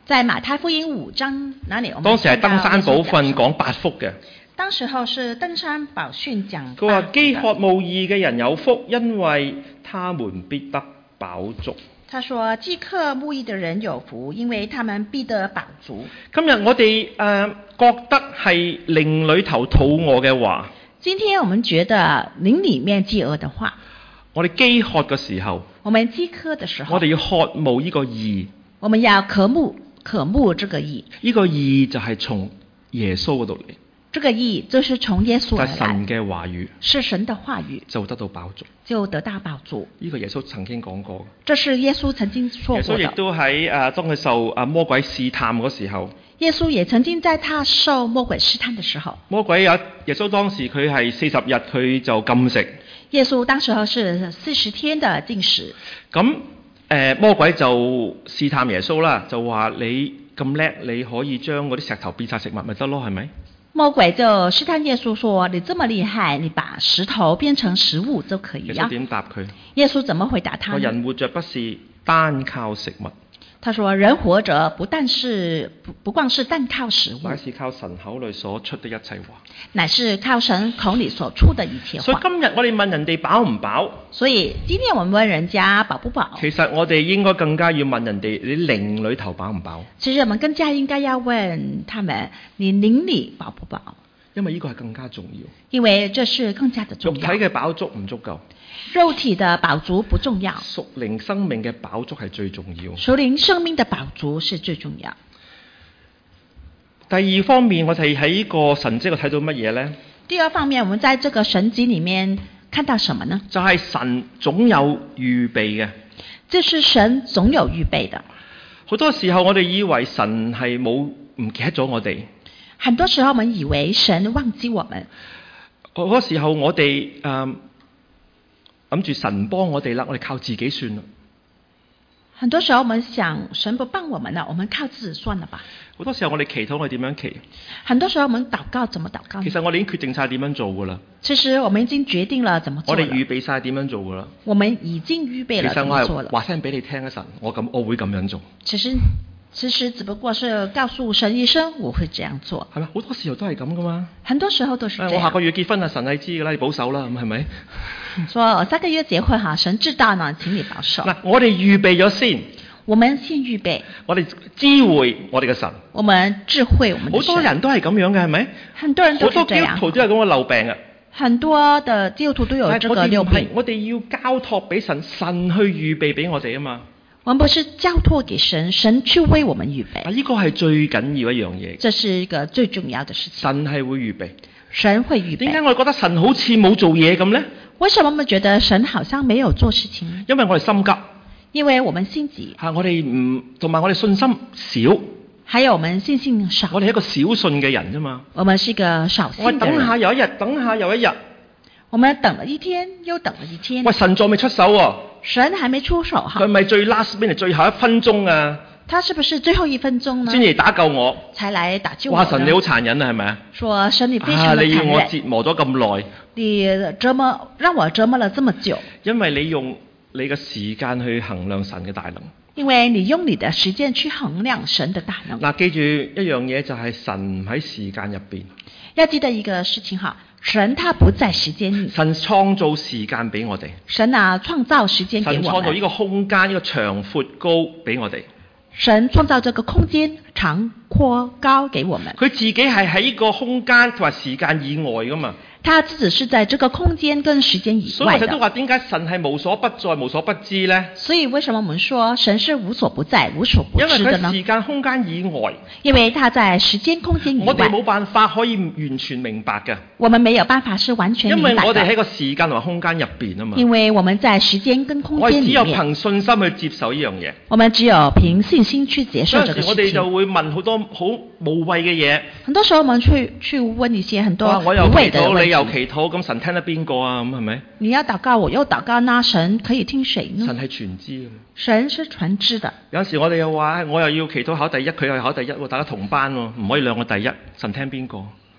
[SPEAKER 2] 在馬太福音5章那裡，我們
[SPEAKER 1] 當時係登山寶訓講8福嘅。
[SPEAKER 2] 當時候是登山寶訓講。
[SPEAKER 1] 佢話飢渴慕義嘅人有福，因為他們必得飽足。
[SPEAKER 2] 他說飢渴慕義的人有福，因為他們必得飽足。
[SPEAKER 1] 今日我哋覺得係靈裏頭肚餓嘅話，
[SPEAKER 2] 今天我們覺得靈裡面飢餓的話，
[SPEAKER 1] 我哋飢渴嘅時候，
[SPEAKER 2] 我們飢渴的時候，
[SPEAKER 1] 我哋要渴慕呢個義。
[SPEAKER 2] 我們要渴慕這個義。
[SPEAKER 1] 呢個義就係從耶穌嗰度嚟。
[SPEAKER 2] 這個義就是從耶穌而來，
[SPEAKER 1] 係神嘅話語，
[SPEAKER 2] 是神的話語，
[SPEAKER 1] 就得到飽足，
[SPEAKER 2] 就得到飽足。
[SPEAKER 1] 呢個耶穌曾經講過。
[SPEAKER 2] 這是耶穌曾經說過的。
[SPEAKER 1] 耶穌亦都喺當佢受魔鬼試探嗰時候，
[SPEAKER 2] 耶穌也曾經在他受魔鬼試探的時候，
[SPEAKER 1] 耶穌當時佢係40日佢就禁食。
[SPEAKER 2] 耶穌當時候是40天的禁食。
[SPEAKER 1] 咁魔鬼就試探耶穌啦，就話你咁叻，你可以將嗰啲石頭變晒食物咪得咯，係咪？
[SPEAKER 2] 魔鬼就試探耶穌說：你這麼厲害，你把石頭變成食物就可以了。
[SPEAKER 1] 耶穌點答佢？
[SPEAKER 2] 耶穌怎麼回答他呢？
[SPEAKER 1] 人活着不是單靠食物。
[SPEAKER 2] 他說：人活着不光是單靠食物，
[SPEAKER 1] 乃是靠神口裏所出的一切話。
[SPEAKER 2] 乃是靠神口裏所出的一切話。
[SPEAKER 1] 所以今日我哋問人哋飽唔飽？
[SPEAKER 2] 所以今天我們問人家飽不飽？
[SPEAKER 1] 其實我哋應該更加要問人哋：你靈裏頭飽唔飽？
[SPEAKER 2] 其實我們更加應該要問他們：你靈裏飽不飽？
[SPEAKER 1] 因為呢個係更加重要。
[SPEAKER 2] 因為這是更加的重要。
[SPEAKER 1] 肉體嘅飽足唔足夠。
[SPEAKER 2] 肉體的飽足不重要，
[SPEAKER 1] 屬靈生命嘅飽足係最重要。
[SPEAKER 2] 屬靈生命的飽足是最重要。
[SPEAKER 1] 第二方面，我哋喺個神蹟度睇到乜嘢呢？
[SPEAKER 2] 第二方面，我們在這個神蹟裡面看到什麼呢？
[SPEAKER 1] 就係神總有預備嘅。
[SPEAKER 2] 就是神總有預備的。
[SPEAKER 1] 好多時候我哋以為神係唔記得咗我哋。
[SPEAKER 2] 很多時候我們以為神忘記我們。
[SPEAKER 1] 好多時候我哋諗住神幫我哋啦，我哋靠自己算啦。
[SPEAKER 2] 很多時候我們想神不幫我們了，我們靠自己算了吧。
[SPEAKER 1] 好多時候我哋祈禱，我哋點樣祈？
[SPEAKER 2] 很多時候我們禱告怎麼禱告？
[SPEAKER 1] 其實我哋已經決定晒點樣做噶啦。
[SPEAKER 2] 其實我們已經決定了怎麼做了。
[SPEAKER 1] 我哋預備晒點樣做噶啦。
[SPEAKER 2] 我們已經預備了怎麼做了。
[SPEAKER 1] 其實我係話聲俾你聽啊，神，我會咁樣做。
[SPEAKER 2] 其實只不過是告訴神一聲，我會這樣做。
[SPEAKER 1] 係咪？好多時候都係咁噶嘛。
[SPEAKER 2] 很多時候都是這樣。
[SPEAKER 1] 我下個月結婚啊，神係知噶啦，你保守啦，咁係咪？
[SPEAKER 2] 說我下個月結婚哈，神知道呢，請你保守。
[SPEAKER 1] 嗱，我哋預備咗先。
[SPEAKER 2] 我們先預備。
[SPEAKER 1] 我哋知會我哋嘅神。
[SPEAKER 2] 我們智慧我們的神。
[SPEAKER 1] 好多人都係咁樣嘅，係咪？
[SPEAKER 2] 很多人都是這樣。好多基督
[SPEAKER 1] 徒都有咁嘅漏病啊。
[SPEAKER 2] 很多的基督徒都有這個漏病。
[SPEAKER 1] 我哋要交託俾神，神去預備俾我哋啊嘛。
[SPEAKER 2] 我們不是交託給神，神去為我們預備。
[SPEAKER 1] 呢個係最緊要一樣嘢。
[SPEAKER 2] 這是一個最重要的事情。
[SPEAKER 1] 神係會預備。
[SPEAKER 2] 神會預備。點
[SPEAKER 1] 解我哋覺得神好似冇做嘢咁呢？
[SPEAKER 2] 為什麼我們覺得神好像沒有做事情？
[SPEAKER 1] 因為我哋心急。
[SPEAKER 2] 因為我們心急。
[SPEAKER 1] 我哋同埋我哋信心少。
[SPEAKER 2] 還有我們信心少。
[SPEAKER 1] 我哋係一個小信嘅人啫嘛。
[SPEAKER 2] 我們是一個少信的人。
[SPEAKER 1] 等下有一日，等下又一日。
[SPEAKER 2] 我們等了一天，又等了一天。
[SPEAKER 1] 喂，神仲未出手喎。
[SPEAKER 2] 神還沒出手哈。
[SPEAKER 1] 佢咪最 last minute 最後一分鐘啊？
[SPEAKER 2] 他是不是最後一分鐘呢？
[SPEAKER 1] 先嚟打救我。
[SPEAKER 2] 才來打救我。
[SPEAKER 1] 哇！神你好殘忍啊，係咪啊？
[SPEAKER 2] 說神你非常的殘忍。
[SPEAKER 1] 你要我折磨咗咁耐。
[SPEAKER 2] 你讓我折磨了這麼久。
[SPEAKER 1] 因為你用你嘅時間去衡量神嘅大能。
[SPEAKER 2] 因為你用你的時間去衡量神的大能。
[SPEAKER 1] 記住一樣嘢就係神喺時間入邊。
[SPEAKER 2] 要記得一個事情哈，神他不在時間裏。
[SPEAKER 1] 神創造時間俾我哋。
[SPEAKER 2] 神啊，創造時間給我們。
[SPEAKER 1] 神創造呢個空間，呢個長闊高俾我哋。
[SPEAKER 2] 神創造這個空間長闊高給我們。
[SPEAKER 1] 佢自己係喺呢個空間同埋時間以外噶嘛。他
[SPEAKER 2] 自己是在這個空間跟時間以外的。
[SPEAKER 1] 所以我哋都話點解神係無所不在、無所不知呢？
[SPEAKER 2] 所以為什麼我們說神是無所不在、無所不知的呢？
[SPEAKER 1] 因為佢喺時間空間以外。
[SPEAKER 2] 因為他在時間空間以外。
[SPEAKER 1] 我哋冇辦法可以完全明白嘅。
[SPEAKER 2] 我們沒有辦法是完全明白的。
[SPEAKER 1] 因為我哋喺個時間同埋空間入邊啊嘛。
[SPEAKER 2] 因為我們在時間跟空間裡面。
[SPEAKER 1] 我哋只有憑信心去接受呢樣嘢。
[SPEAKER 2] 我們只有憑信心去接受這個事情。
[SPEAKER 1] 我哋就會問好多好無謂嘅嘢。
[SPEAKER 2] 很多時候我們去問一些很多無謂的問題。
[SPEAKER 1] 我又祈禱，你又祈禱，咁神聽得邊個啊？咁係咪？
[SPEAKER 2] 你要禱告，我又禱告，那神可以聽誰呢？
[SPEAKER 1] 神係全知嘅。
[SPEAKER 2] 神是全知的。
[SPEAKER 1] 有時我哋又話，我又要祈禱考第一，佢又考第一，大家同班喎，唔可以兩個第一。神聽邊個？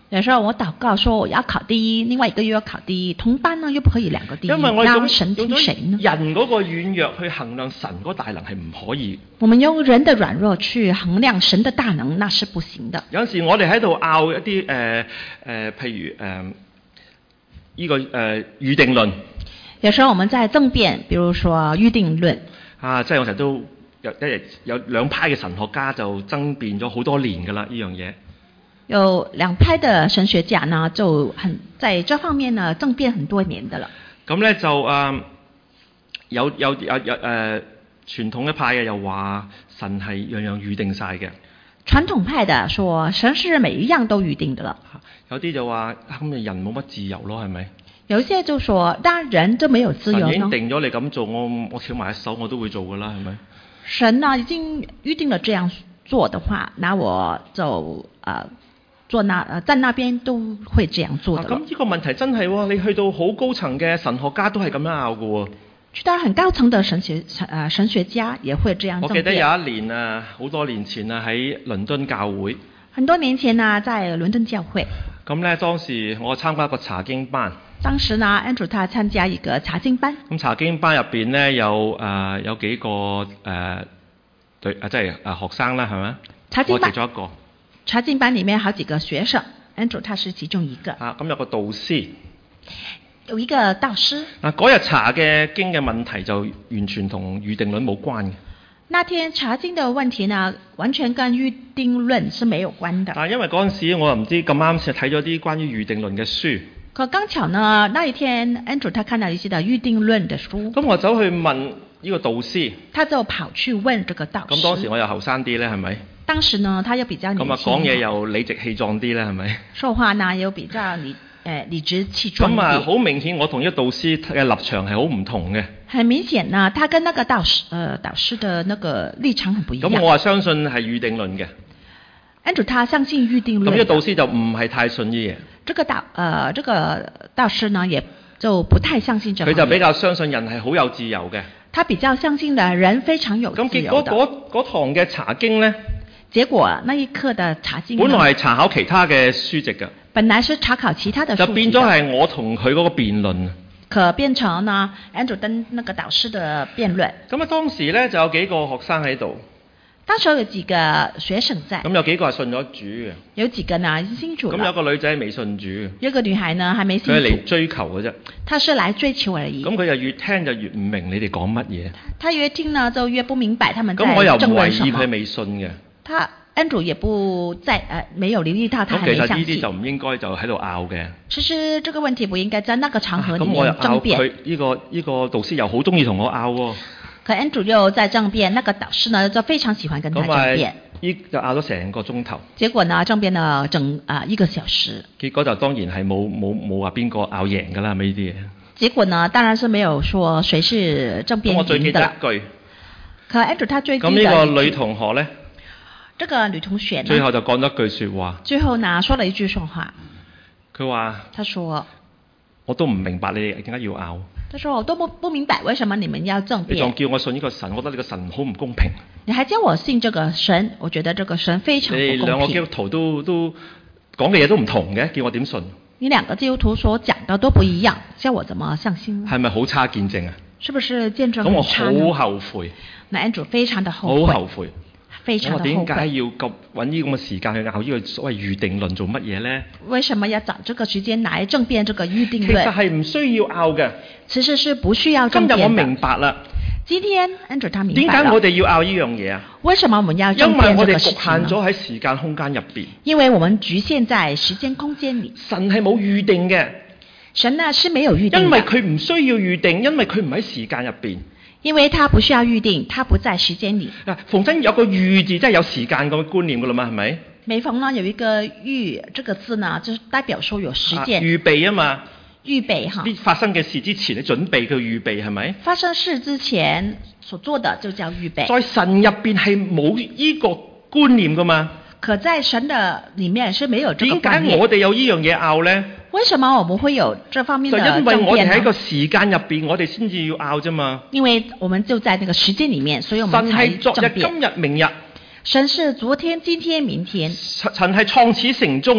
[SPEAKER 2] 有時候我禱告說我要考第一，另外一個又要考第一，同班呢又不可以兩個第一，
[SPEAKER 1] 因為我哋
[SPEAKER 2] 那神聽誰呢？
[SPEAKER 1] 人嗰個軟弱去衡量神嗰大能係唔可以。
[SPEAKER 2] 我們用人的軟弱去衡量神的大能，那是不行的。
[SPEAKER 1] 有陣時我哋喺度拗一啲譬如呢個預定論。
[SPEAKER 2] 有時候我們在爭辯，比如說預定論。
[SPEAKER 1] 即係我成日都有兩派嘅神學家就爭辯咗好多年㗎啦，呢樣嘢。
[SPEAKER 2] 有兩派的神學家呢，就在這方面呢爭辯很多年的了。咁呢
[SPEAKER 1] 就有傳統一派嘅又話神係樣樣預定晒嘅。
[SPEAKER 2] 傳統派的說神是每一樣都預定的了。
[SPEAKER 1] 有啲就話咁人冇乜自由咯，係咪？
[SPEAKER 2] 有些就說，當然人就沒有自由呢。
[SPEAKER 1] 神已經定咗你咁做，我翹埋一手我都會做㗎啦，係咪？
[SPEAKER 2] 神呢已經預定了這樣做的話，那我就在那邊都會這樣做的。
[SPEAKER 1] 咁呢個問題真係喎，你去到好高層嘅神學家都係咁樣拗㗎喎。
[SPEAKER 2] 去到很高層的神學家也會這樣爭辯。
[SPEAKER 1] 我記得有一年好多年前喺倫敦教會。
[SPEAKER 2] 很多年前呢，在倫敦教會。
[SPEAKER 1] 咁呢，當時我參加一個查經班。
[SPEAKER 2] 當時呢 Andrew 他參加一個查經班。咁
[SPEAKER 1] 查經班入邊呢，有幾個即係學生啦，係咪？查經班。我其中一個。
[SPEAKER 2] 查經班裡面好幾個學生 ，Andrew 他是其中一個。
[SPEAKER 1] 咁有個導師。
[SPEAKER 2] 有一個導師。
[SPEAKER 1] 嗰日查嘅經嘅問題就完全同預定論冇關嘅。
[SPEAKER 2] 那天查經的問題呢，完全跟預定論是沒有關的。
[SPEAKER 1] 但因為嗰陣時我又唔知咁啱先睇咗啲關於預定論嘅書。
[SPEAKER 2] 可剛巧呢，那一天 Andrew 他看到一些的預定論的書。
[SPEAKER 1] 咁我走去問呢個導師。
[SPEAKER 2] 他就跑去問這個導師。
[SPEAKER 1] 咁當時我又後生啲咧，係咪？
[SPEAKER 2] 當時呢，他又比較年輕。
[SPEAKER 1] 講嘢又理直氣壯啲咧，係咪？
[SPEAKER 2] 說話呢又比較理直氣壯。
[SPEAKER 1] 咁好明顯，我同呢個導師嘅立場係好唔同嘅。
[SPEAKER 2] 很明顯呢，他跟那個導師的那個立場很不一樣。
[SPEAKER 1] 咁我相信係預定論嘅。
[SPEAKER 2] Andrew 他相信預定論。咁
[SPEAKER 1] 呢個導師就唔係太信呢嘢。
[SPEAKER 2] 這個導師呢，也就不太相信這個。
[SPEAKER 1] 佢就比較相信人係好有自由嘅。
[SPEAKER 2] 他比較相信的人非常有自由的。
[SPEAKER 1] 咁結果嗰堂嘅查經呢？
[SPEAKER 2] 結果那一課的查經。
[SPEAKER 1] 本來係查考其他嘅書籍嘅。
[SPEAKER 2] 本來是查考其他的書籍。
[SPEAKER 1] 就變咗係我同佢嗰個辯論。
[SPEAKER 2] 可變成呢 Andrew 跟那個導師的辯論。
[SPEAKER 1] 咁當時呢，就有幾個學生喺度。
[SPEAKER 2] 當時有幾個學生在。咁
[SPEAKER 1] 有幾個係信咗主嘅。
[SPEAKER 2] 有幾個呢信主了。
[SPEAKER 1] 咁有個女仔未信主。
[SPEAKER 2] 有個女孩呢還沒信主。
[SPEAKER 1] 佢係嚟追求嘅啫。她
[SPEAKER 2] 是來追求而已。
[SPEAKER 1] 咁佢就越聽就越唔明你哋講乜嘢。
[SPEAKER 2] 他越聽呢就越不明白他們在爭論什麼。
[SPEAKER 1] 咁我又唔懷疑佢未信嘅。
[SPEAKER 2] Andrew 也不在沒有留意到他還沒相信。
[SPEAKER 1] 咁其實呢啲就唔應該就喺度拗嘅。
[SPEAKER 2] 其實這個問題不應該在那個場合裡面爭辯。咁我又拗
[SPEAKER 1] 佢呢個導師又好中意同我拗喎。
[SPEAKER 2] 可 Andrew 又在爭辯，那個導師呢就非常喜歡跟他爭辯。
[SPEAKER 1] 就拗咗成個鐘頭。
[SPEAKER 2] 結果呢爭辯了1個小時。
[SPEAKER 1] 結果就當然係冇話邊個拗贏㗎啦，呢啲嘢。
[SPEAKER 2] 結果呢當然是沒有說誰是爭辯贏的。
[SPEAKER 1] 我最記得一句。
[SPEAKER 2] 可 Andrew 他最記得。
[SPEAKER 1] 咁呢個女同學呢？
[SPEAKER 2] 這個女同學呢？
[SPEAKER 1] 最後就講咗一句説話。
[SPEAKER 2] 最後呢，說了一句說話。
[SPEAKER 1] 佢話：
[SPEAKER 2] 他說：
[SPEAKER 1] 我都唔明白你哋點解要拗。
[SPEAKER 2] 他說：我都不明白為什麼你們要爭辯。
[SPEAKER 1] 你仲叫我信呢個神，我覺得呢個神好唔公平。
[SPEAKER 2] 你還叫我信這個神，我覺得這個神非常不公平。
[SPEAKER 1] 你兩個基督徒都講嘅嘢都唔同嘅，叫我點信？
[SPEAKER 2] 你兩個基督徒所講的都不一樣，叫我怎麼相信呢？
[SPEAKER 1] 係咪好差見證啊？
[SPEAKER 2] 是不是見證很差呢？
[SPEAKER 1] 咁我好後悔。
[SPEAKER 2] 那 Andrew 非常的後悔。
[SPEAKER 1] 好後悔。
[SPEAKER 2] 非常的後悔。
[SPEAKER 1] 我點解要揾呢咁嘅時間去拗呢個所謂預定論做乜嘢呢？
[SPEAKER 2] 為什麼要找這個時間來爭辯這個預定論？
[SPEAKER 1] 其實係唔需要拗嘅。
[SPEAKER 2] 其實是不需要爭辯的。
[SPEAKER 1] 今日我明白啦。
[SPEAKER 2] 今天 Andrew 他明白了。
[SPEAKER 1] 點解我哋要拗呢樣嘢啊？
[SPEAKER 2] 為什麼我們要爭辯這個事情呢？
[SPEAKER 1] 因為我哋局限咗喺時間空間入邊。
[SPEAKER 2] 因為我們局限在時間空間裡。
[SPEAKER 1] 神係冇預定嘅。
[SPEAKER 2] 神呢是沒有預定的。
[SPEAKER 1] 因為佢唔需要預定，因為佢唔喺時間入邊。
[SPEAKER 2] 因為他不需要預定，他不在時間裡。
[SPEAKER 1] 逢親有個預字，即係有時間咁嘅觀念噶啦嘛，係咪？
[SPEAKER 2] 每逢呢有一個預這個字呢，就是代表說有時間。
[SPEAKER 1] 預備啊嘛。
[SPEAKER 2] 預備哈。
[SPEAKER 1] 發生嘅事之前，你準備嘅預備係咪？
[SPEAKER 2] 發生事之前所做的就叫預備。
[SPEAKER 1] 在神入邊係冇呢個觀念噶嘛？
[SPEAKER 2] 可在神的裡面是沒有這個觀念。
[SPEAKER 1] 點解我哋有呢樣嘢拗呢？
[SPEAKER 2] 為什麼我們會有這方面的爭辯呢？
[SPEAKER 1] 就因為我哋喺個時間入邊，我哋先至要拗啫嘛。
[SPEAKER 2] 因為我們就在那個時間裡面，所以我們才爭辯。
[SPEAKER 1] 神係昨日、今日、明日。
[SPEAKER 2] 神是昨天、今天、明天。
[SPEAKER 1] 神係創始成終嘅。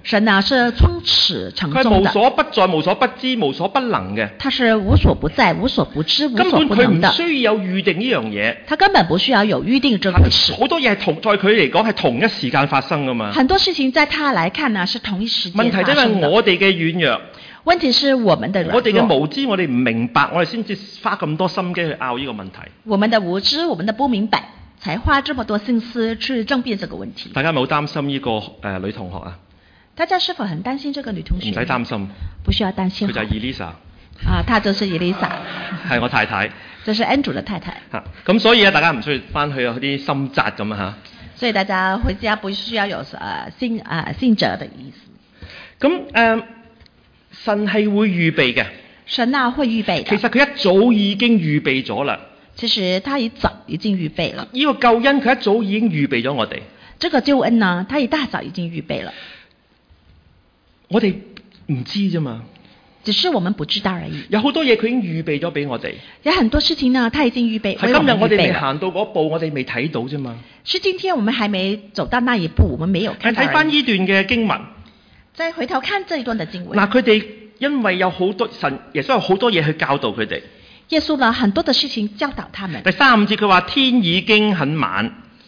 [SPEAKER 2] 神呢是充斥成
[SPEAKER 1] 佢係無
[SPEAKER 2] 中的，
[SPEAKER 1] 所不在、無所不知、無所不能嘅，
[SPEAKER 2] 他是無所不在、無所不知、無
[SPEAKER 1] 根
[SPEAKER 2] 所
[SPEAKER 1] 本佢唔
[SPEAKER 2] 不能的，
[SPEAKER 1] 需要有預定呢樣嘢。
[SPEAKER 2] 他根本不需要有預定這回事。
[SPEAKER 1] 好多嘢係在佢嚟講係同一時間發生噶嘛。
[SPEAKER 2] 很多事情在他來看呢是同一時間
[SPEAKER 1] 問題就係
[SPEAKER 2] 發生的。
[SPEAKER 1] 我哋嘅軟弱，
[SPEAKER 2] 問題是我們的軟弱，
[SPEAKER 1] 我哋嘅無知，我哋唔明白，我哋先至花咁多心機去拗呢個問題。
[SPEAKER 2] 我們的無知，我們的不明白，才花這麼多心思去爭辯這個問題。
[SPEAKER 1] 大家冇擔心呢個女同學啊？
[SPEAKER 2] 大家是否很擔心這個女同學？
[SPEAKER 1] 唔使擔心，
[SPEAKER 2] 不需要擔心。
[SPEAKER 1] 佢就係 Elisa。
[SPEAKER 2] 她就是 Elisa，
[SPEAKER 1] 係我太太。
[SPEAKER 2] 這是 Andrew 的太太。
[SPEAKER 1] 咁所以咧，大家唔需要翻去有啲心扎咁啊嚇。
[SPEAKER 2] 所以大家回家不需要有心折的意思。
[SPEAKER 1] 咁神係會預備嘅。
[SPEAKER 2] 神啊，會預備的。
[SPEAKER 1] 其實佢一早已經預備咗啦。
[SPEAKER 2] 其實他早已經預備了。
[SPEAKER 1] 呢個救恩佢一早已經預備咗我哋。
[SPEAKER 2] 這個救恩呢，他一大早已經預備了。
[SPEAKER 1] 我哋唔知啫嘛。
[SPEAKER 2] 只是我們不知道而已。
[SPEAKER 1] 有好多嘢佢已經預備咗俾我哋。
[SPEAKER 2] 有很多事情呢，他已經預備。
[SPEAKER 1] 係今日我哋未行到嗰步，我哋未睇到啫嘛。
[SPEAKER 2] 是今天我們還沒走到那一步，我們沒有看到。
[SPEAKER 1] 睇翻呢段嘅經文。
[SPEAKER 2] 再回頭看這一段的經文。
[SPEAKER 1] 嗱，佢哋因為有好多耶穌有好多嘢去教導佢哋。
[SPEAKER 2] 耶穌呢，很多的事情教導他們。
[SPEAKER 1] 第35節佢話天已經很晚。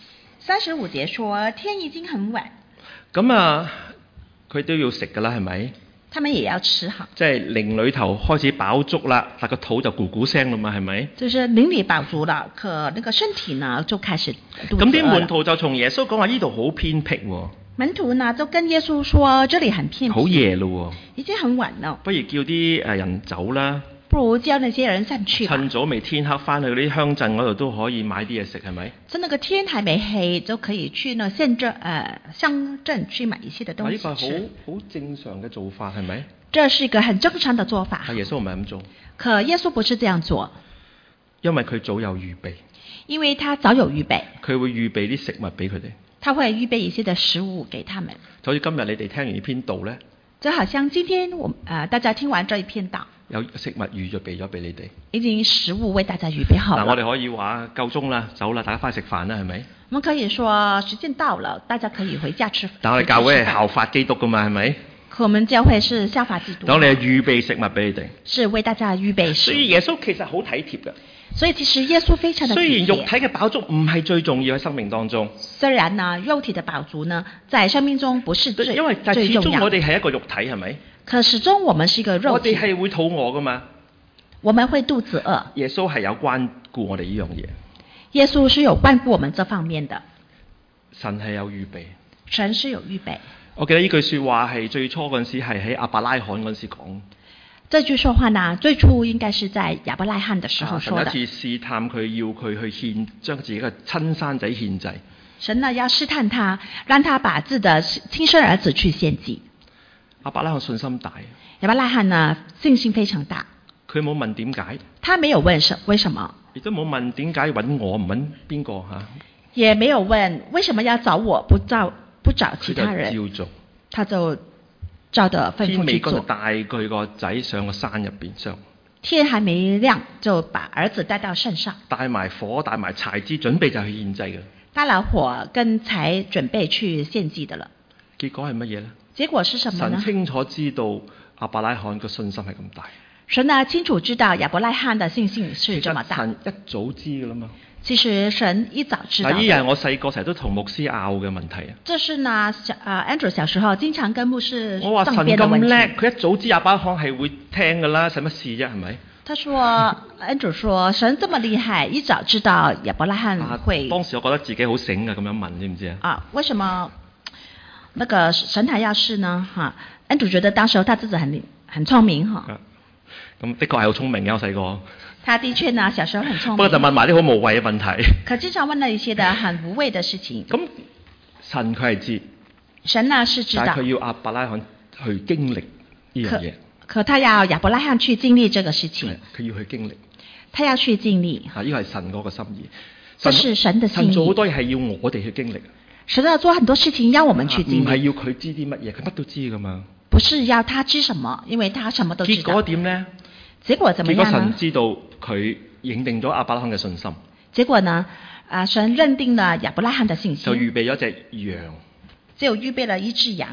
[SPEAKER 2] 35節說天已經很晚。
[SPEAKER 1] 咁啊，佢都要食㗎啦，係咪？
[SPEAKER 2] 他們也要吃哈。
[SPEAKER 1] 即係靈裏頭開始飽足啦，但個肚就咕咕聲啦嘛，係咪？
[SPEAKER 2] 就是靈裏飽足了，可那個身體呢就開始肚子餓了。
[SPEAKER 1] 咁啲門徒就從耶穌講話呢度好偏僻喎。
[SPEAKER 2] 門徒呢就跟耶穌說：這裡很偏僻。
[SPEAKER 1] 好夜咯喎。
[SPEAKER 2] 已經很晚了。
[SPEAKER 1] 不如叫啲人走啦。
[SPEAKER 2] 不如叫那些人散去。
[SPEAKER 1] 趁早未天黑翻去嗰啲鄉鎮嗰度都可以買啲嘢食，係咪？
[SPEAKER 2] 趁那個天還沒黑，就可以去那鄉鎮去買一些的東西吃。
[SPEAKER 1] 呢個係好正常嘅做法，係咪？
[SPEAKER 2] 這是一個很正常的做法。
[SPEAKER 1] 耶穌唔係咁做。
[SPEAKER 2] 可耶穌不是這樣做。
[SPEAKER 1] 因為佢早有預備。
[SPEAKER 2] 因為他早有預備。佢
[SPEAKER 1] 會預備啲食物俾佢哋。
[SPEAKER 2] 他會預備一些的食物給他們。
[SPEAKER 1] 就好似今日你哋聽完呢篇道呢，
[SPEAKER 2] 就好像今天大家聽完這一篇道，
[SPEAKER 1] 有食物預備咗俾你哋，
[SPEAKER 2] 已經食物為大家預備好了。
[SPEAKER 1] 我哋可以話夠鐘啦，走啦，大家翻去食飯啦，係咪？
[SPEAKER 2] 我們可以說時間到了，大家可以回家吃飯。
[SPEAKER 1] 但我哋教會係效法基督噶嘛，係咪？
[SPEAKER 2] 可我們教會是效法基督。
[SPEAKER 1] 等我哋預備食物俾你哋，
[SPEAKER 2] 是為大家預備食物。
[SPEAKER 1] 所以耶穌其實好體貼嘅。
[SPEAKER 2] 所以其實耶穌非常的體貼。
[SPEAKER 1] 雖然肉體嘅飽足唔係最重要喺生命當中。
[SPEAKER 2] 雖然呢，肉體的飽足呢，在生命中不是最重要。
[SPEAKER 1] 因為始終我哋係一個肉體，係咪？
[SPEAKER 2] 可始終我們是一個肉體。
[SPEAKER 1] 我哋係會肚餓噶嘛？
[SPEAKER 2] 我們會肚子餓。
[SPEAKER 1] 耶穌係有關顧我哋呢樣嘢。
[SPEAKER 2] 耶穌是有關顧我們這方面的。
[SPEAKER 1] 神係有預備。
[SPEAKER 2] 神是有預備。
[SPEAKER 1] 我記得呢句說話係最初嗰陣時係喺亞伯拉罕嗰陣時講。
[SPEAKER 2] 這句說話呢，最初應該是在亞伯拉罕的時候說的。
[SPEAKER 1] 神一次試探佢，要佢去將自己嘅親生仔獻祭。
[SPEAKER 2] 神呢要試探他，讓他把自己的親生兒子去獻祭。
[SPEAKER 1] 亞伯拉罕信心大。
[SPEAKER 2] 亞伯拉罕呢信心非常大。
[SPEAKER 1] 佢冇問點解。
[SPEAKER 2] 他沒有問為什麼。
[SPEAKER 1] 亦都冇問點解揾我唔揾邊個嚇。
[SPEAKER 2] 也沒有問為什麼要找我，不找其他人。
[SPEAKER 1] 佢就照做。
[SPEAKER 2] 他就照着吩咐去做。
[SPEAKER 1] 天未光就帶佢個仔上個山入邊上。
[SPEAKER 2] 天還沒亮就把兒子帶到山上。帶
[SPEAKER 1] 埋火，帶埋柴枝，準備就去獻祭嘅。
[SPEAKER 2] 帶了火跟柴，準備去獻祭的了。
[SPEAKER 1] 結果係乜嘢呢？
[SPEAKER 2] 結果是什麼呢？
[SPEAKER 1] 神清楚知道亞伯拉罕個信心係咁大。
[SPEAKER 2] 神呢清楚知道亞伯拉罕的信心是這麼大。
[SPEAKER 1] 神一早知㗎啦嘛。
[SPEAKER 2] 其實神一早知道。
[SPEAKER 1] 呢樣係我細個成日都同牧師拗嘅問題啊。
[SPEAKER 2] 這是呢Andrew 小時候經常跟牧師爭辯的問題。
[SPEAKER 1] 我話神咁叻，佢一早知亞伯拉罕係會聽㗎啦，使乜事啫？係咪？
[SPEAKER 2] 他說Andrew 說神這麼厲害，一早知道亞伯拉罕會。
[SPEAKER 1] 當時我覺得自己好醒啊，咁樣問知唔知啊？
[SPEAKER 2] 為什麼那個神還要試呢？Andrew 覺得當時候他自己很聰明
[SPEAKER 1] 咁的確係好聰明嘅，我細個。
[SPEAKER 2] 他的確呢，小時候很聰明。
[SPEAKER 1] 不過就問埋啲好無謂嘅問題。
[SPEAKER 2] 可經常問了一些的很無謂的事情。
[SPEAKER 1] 咁神佢係知。
[SPEAKER 2] 神呢是知道。
[SPEAKER 1] 但係佢要亞伯拉罕去經歷呢樣嘢。
[SPEAKER 2] 可他要亞伯拉罕去經歷這個事情。
[SPEAKER 1] 佢要去經歷。
[SPEAKER 2] 他要去經歷。
[SPEAKER 1] 呢個係神嗰個心意。
[SPEAKER 2] 這是神的心意。
[SPEAKER 1] 神做好多嘢係要我哋去經歷。
[SPEAKER 2] 神要做很多事情，要我們去經歷。
[SPEAKER 1] 唔係要佢知啲乜嘢，佢乜都知噶嘛。
[SPEAKER 2] 不是要他知什麼，因為他什麼都知道。
[SPEAKER 1] 結果點呢？
[SPEAKER 2] 結果怎麼樣呢？
[SPEAKER 1] 結果神知道佢認定咗亞伯拉罕嘅信心。
[SPEAKER 2] 結果呢？神認定了亞伯拉罕的信心。
[SPEAKER 1] 就預備咗隻羊。
[SPEAKER 2] 就預備了一隻羊。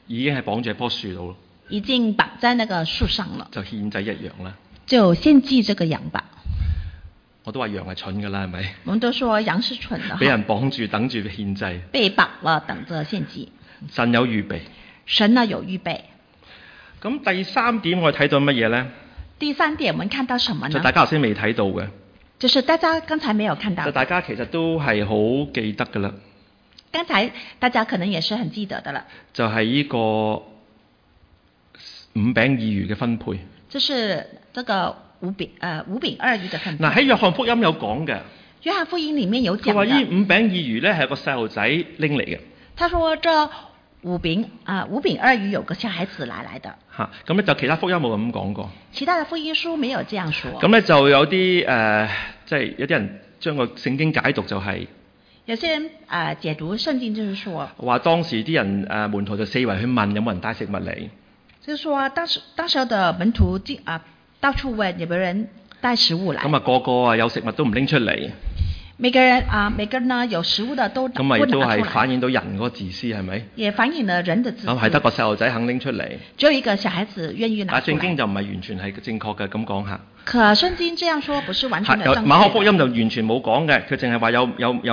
[SPEAKER 1] 已經係綁住喺棵樹度咯，
[SPEAKER 2] 已經綁在那個樹上了，
[SPEAKER 1] 就獻祭一樣啦。
[SPEAKER 2] 就獻祭這個羊吧。
[SPEAKER 1] 我都話羊係蠢㗎啦，係咪？
[SPEAKER 2] 我們都說羊是蠢的，
[SPEAKER 1] 俾人綁住等住獻祭，
[SPEAKER 2] 被綁了等着獻祭。
[SPEAKER 1] 神有預備。
[SPEAKER 2] 神呢有預備。
[SPEAKER 1] 咁第三點我哋睇到乜嘢呢？
[SPEAKER 2] 第三點我們看到什麼呢？
[SPEAKER 1] 就大家頭先未睇到嘅，
[SPEAKER 2] 就是大家剛才沒有看到的。
[SPEAKER 1] 就大家其實都係好記得㗎啦。
[SPEAKER 2] 剛才大家可能也是很記得的了。
[SPEAKER 1] 就係呢個5餅2魚嘅分配。
[SPEAKER 2] 就是這個5餅2魚的分配。
[SPEAKER 1] 嗱喺約翰福音有講嘅。
[SPEAKER 2] 約翰福音裡面有講嘅。
[SPEAKER 1] 佢話呢5餅2魚咧係個細路仔拎嚟嘅。
[SPEAKER 2] 他說這5餅2魚有個小孩子拿來的。
[SPEAKER 1] 嚇，咁咧就其他福音冇咁講過。
[SPEAKER 2] 其他的福音書沒有這樣說。
[SPEAKER 1] 咁咧就有啲即係有啲人將個聖經解讀就係。
[SPEAKER 2] 有些人解讀聖經就是說。
[SPEAKER 1] 話當時啲人門徒就四圍去問有冇人帶食物嚟。
[SPEAKER 2] 就是說當時的門徒到處問有沒有人帶食物來。咁
[SPEAKER 1] 個個有食物都唔拎出嚟。
[SPEAKER 2] 每個人呢有食物的都不拿出來。咁咪都係反映到人嗰個自私係咪？也反映了人的自私。咁係得個細路仔肯拎出嚟。只有一個小孩子願意拿出來。聖經就唔係完全係正確嘅，咁講下。可聖經這樣說不是完全的正確。馬可福音就完全冇講嘅，佢淨係話有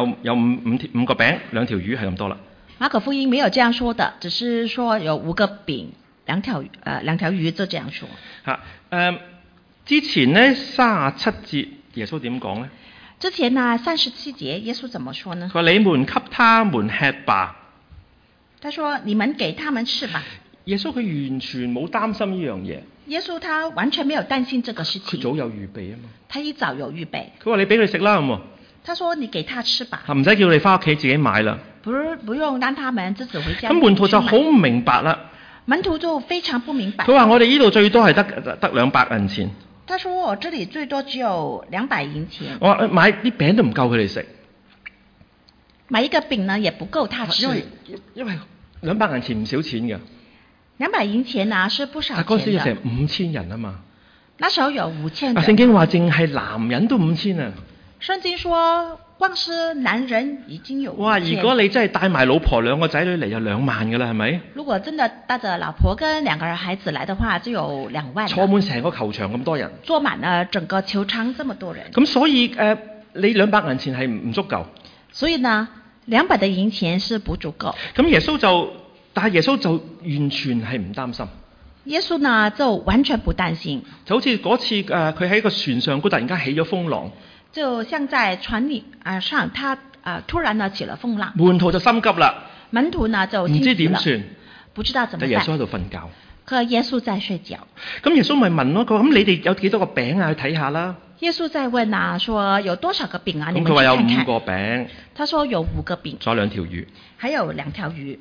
[SPEAKER 2] 5個餅2條魚係咁多啦。馬可福音沒有這樣說的，只是說有5個餅2條魚就這樣說。之前呢37節耶穌點講呢？之前呢37節耶穌怎麼說呢？佢話你們給他們吃吧。他說你們給他們吃吧。耶穌佢完全冇擔心呢樣嘢。耶穌他完全沒有擔心這個事情。佢早有預備啊嘛。他一早有預備。佢話你俾佢食啦咁。他說你給他吃吧。唔使叫你返屋企自己買啦。不用讓他們自己回家。咁門徒就好唔明白啦。門徒就非常不明白。佢話我哋呢度最多係得200銀錢。他說我這裡最多只有200銀錢。我話買啲餅都唔夠佢哋食。買一個餅呢也不夠他吃。因為200銀錢唔少錢㗎。200銀錢啊是不少錢的。但嗰時有成5000人啊嘛。那時候有5000人。聖經話淨係男人都5000啊。聖經說光是男人已經有5000。哇！如果你真係帶埋老婆2個仔女嚟就2萬㗎啦，係咪？如果真的帶着老婆跟2個孩子來的話，就有2萬。坐滿成個球場咁多人。坐滿了整個球場這麼多人。咁所以你200銀錢係唔足夠。所以呢，200的銀錢是不足夠。咁但係耶穌就完全係唔擔心。耶穌呢就完全不擔心。就好似嗰次佢喺個船上，佢突然間起咗風浪。就像在船裡上，他突然呢起了風浪。門徒就心急啦。門徒呢就唔知點算，不知道怎麼辦。耶穌喺度瞓覺。佢耶穌在睡覺。咁耶穌咪問咯，佢話咁你哋有幾多個餅啊？去睇下啦。耶穌在問啊，說有多少個餅啊？你們去看看。佢話有5個餅。他說有5個餅。仲有2條魚。還有2條魚。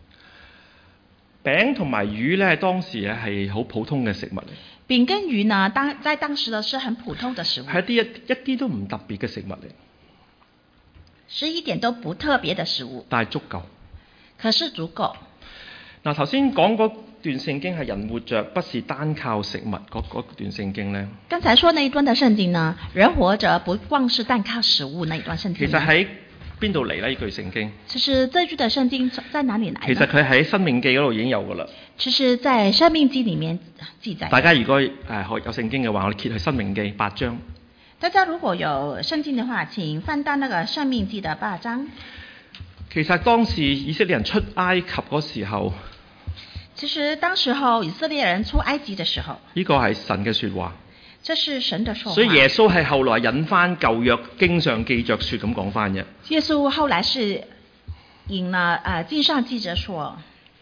[SPEAKER 2] 餅同埋魚咧，當時咧係好普通嘅食物嚟。餅跟魚呢，在當時呢是很普通的食物。係一啲都唔特別嘅食物嚟。是一點都不特別的食物。但係足夠。可是足夠。嗱，頭先講嗰段聖經係人活着不是單靠食物嗰段聖經咧。剛才說那一段的聖經呢，人活着不光是單靠食物那一段聖經。其實喺邊度嚟呢？呢句聖經？其實這句的聖經在哪裡來？其實佢喺《申命記》嗰度已經有㗎啦。其實，在《申命記》裡面記載。大家如果有聖經嘅話，我哋揭去《申命記》8章。大家如果有聖經嘅話，請翻到那個《申命記》的8章。其實當時以色列人出埃及嗰時候。其實當時候以色列人出埃及嘅時候。呢個係神嘅説話。這是神的說話。所以耶穌係後來引翻舊約經上記着說咁講翻嘅。耶穌後來是引了經上記着說。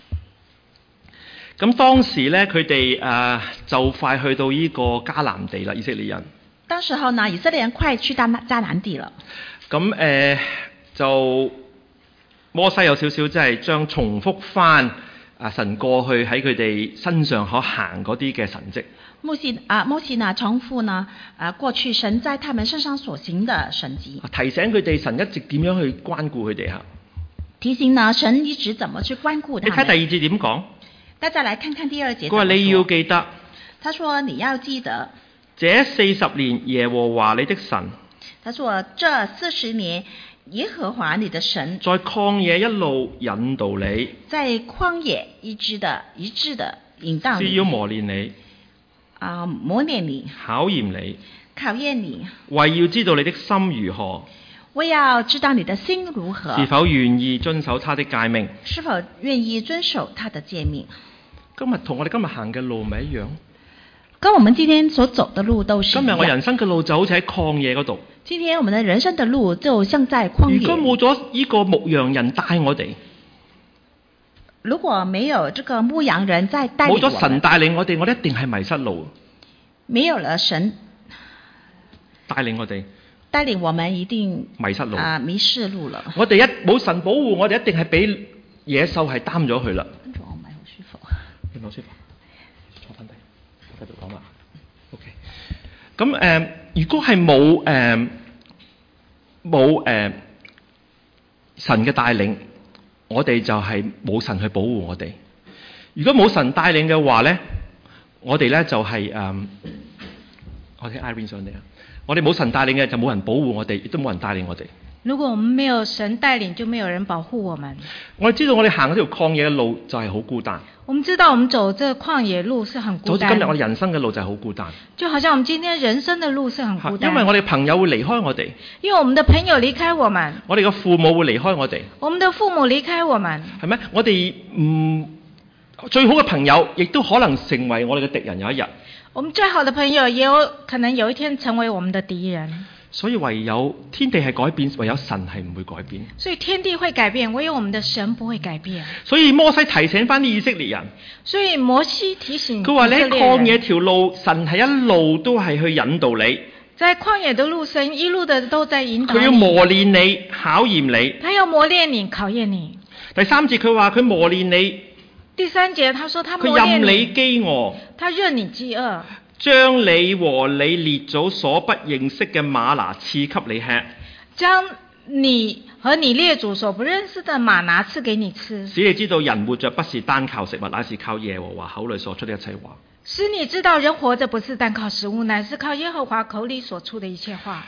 [SPEAKER 2] 咁當時咧，佢哋就快去到呢個迦南地啦，以色列人。當時候呢，以色列人快去到迦南地了。咁就摩西有少少即係將重複翻神過去喺佢哋身上可行嗰啲嘅神蹟。摩西呢重複呢過去神在他們身上所行的神蹟，提醒佢哋神一直點樣去關顧佢哋嚇。提醒呢神一直怎麼去關顧他們。你睇第2節點講？大家來看看第2節。佢話你要記得。他說你要記得。這40年耶和華你的神。他說這40年耶和華你的神
[SPEAKER 1] 在曠野一路引導你，
[SPEAKER 2] 在曠野一致的引導你，
[SPEAKER 1] 是要磨練你，
[SPEAKER 2] 磨練你，
[SPEAKER 1] 考驗你，為要知道你的心如何，
[SPEAKER 2] 我要知道你的心如何，
[SPEAKER 1] 是否願意遵守他的誡命，
[SPEAKER 2] 是否願意遵守他的誡命。
[SPEAKER 1] 今日同我哋今日行嘅路咪一樣？
[SPEAKER 2] 跟我們今天所走的路都是一樣。
[SPEAKER 1] 今日我人生嘅路就好似喺曠野嗰度。
[SPEAKER 2] 今天我們的人生的路就像在曠野。
[SPEAKER 1] 如果冇咗呢個牧羊人帶我哋，
[SPEAKER 2] 如果沒有這個牧羊人在帶領我們，
[SPEAKER 1] 冇咗神帶領我哋，我哋一定係迷失路。
[SPEAKER 2] 沒有了神
[SPEAKER 1] 帶領我哋，
[SPEAKER 2] 帶領我們一定
[SPEAKER 1] 迷失路，
[SPEAKER 2] 迷失路了。
[SPEAKER 1] 我哋冇神保護，我哋一定係俾野獸係擔咗佢啦。
[SPEAKER 2] 跟住我唔係好舒服。
[SPEAKER 1] 你好舒服，坐翻低，我繼續講啦。OK， 咁如果係冇神嘅帶領，我哋就係冇神去保護我哋。如果冇神帶領嘅話咧，我哋咧就係我聽 Irene 上嚟啊！我哋冇神帶領嘅就冇人保護我哋，亦都冇人帶領我哋。
[SPEAKER 3] 如果我們沒有神帶領，就沒有人保護我們。
[SPEAKER 1] 我哋知道我哋行嗰條曠野嘅路就係好孤單。
[SPEAKER 3] 我們知道我們走這曠野路是很孤單。
[SPEAKER 1] 就好似今日我哋人生嘅路就係好孤單。
[SPEAKER 3] 就好像我們今天人生的路是很孤單。
[SPEAKER 1] 因為我哋朋友會離開我哋。
[SPEAKER 3] 因為我們的朋友離開我們。
[SPEAKER 1] 我哋嘅父母會離開我哋。
[SPEAKER 3] 我們的父母離開我們。
[SPEAKER 1] 係咪？我哋最好嘅朋友，亦都可能成為我哋嘅敵人有一日。
[SPEAKER 3] 我們最好的朋友也有可能有一天成為我們的敵人。
[SPEAKER 1] 所以唯有天地係改變，唯有神係唔會改變。
[SPEAKER 3] 所以天地會改變，唯有我們的神不會改變。
[SPEAKER 1] 所以摩西提醒翻啲以色列人。
[SPEAKER 3] 所以摩西提醒
[SPEAKER 1] 佢話：你喺曠野條路，神係一路都係去引導你。
[SPEAKER 3] 在曠野的路，神一路的都在引導你。
[SPEAKER 1] 佢要磨練你，考驗你。
[SPEAKER 3] 他要磨練你，考驗你。
[SPEAKER 1] 第三節佢話佢磨練你。
[SPEAKER 3] 第三節他說他磨練你。
[SPEAKER 1] 佢任你飢餓。
[SPEAKER 3] 他任你飢餓。
[SPEAKER 1] 將你和你列祖所不認識嘅嗎哪賜給你吃，
[SPEAKER 3] 將你和你列祖所不認識的嗎哪賜給你吃，
[SPEAKER 1] 使你知道人活着不是單靠食物，乃是靠耶和華口裏所出的一切話。
[SPEAKER 3] 使你知道人活着不是單靠食物，乃是靠耶和華口裏所出的一切話。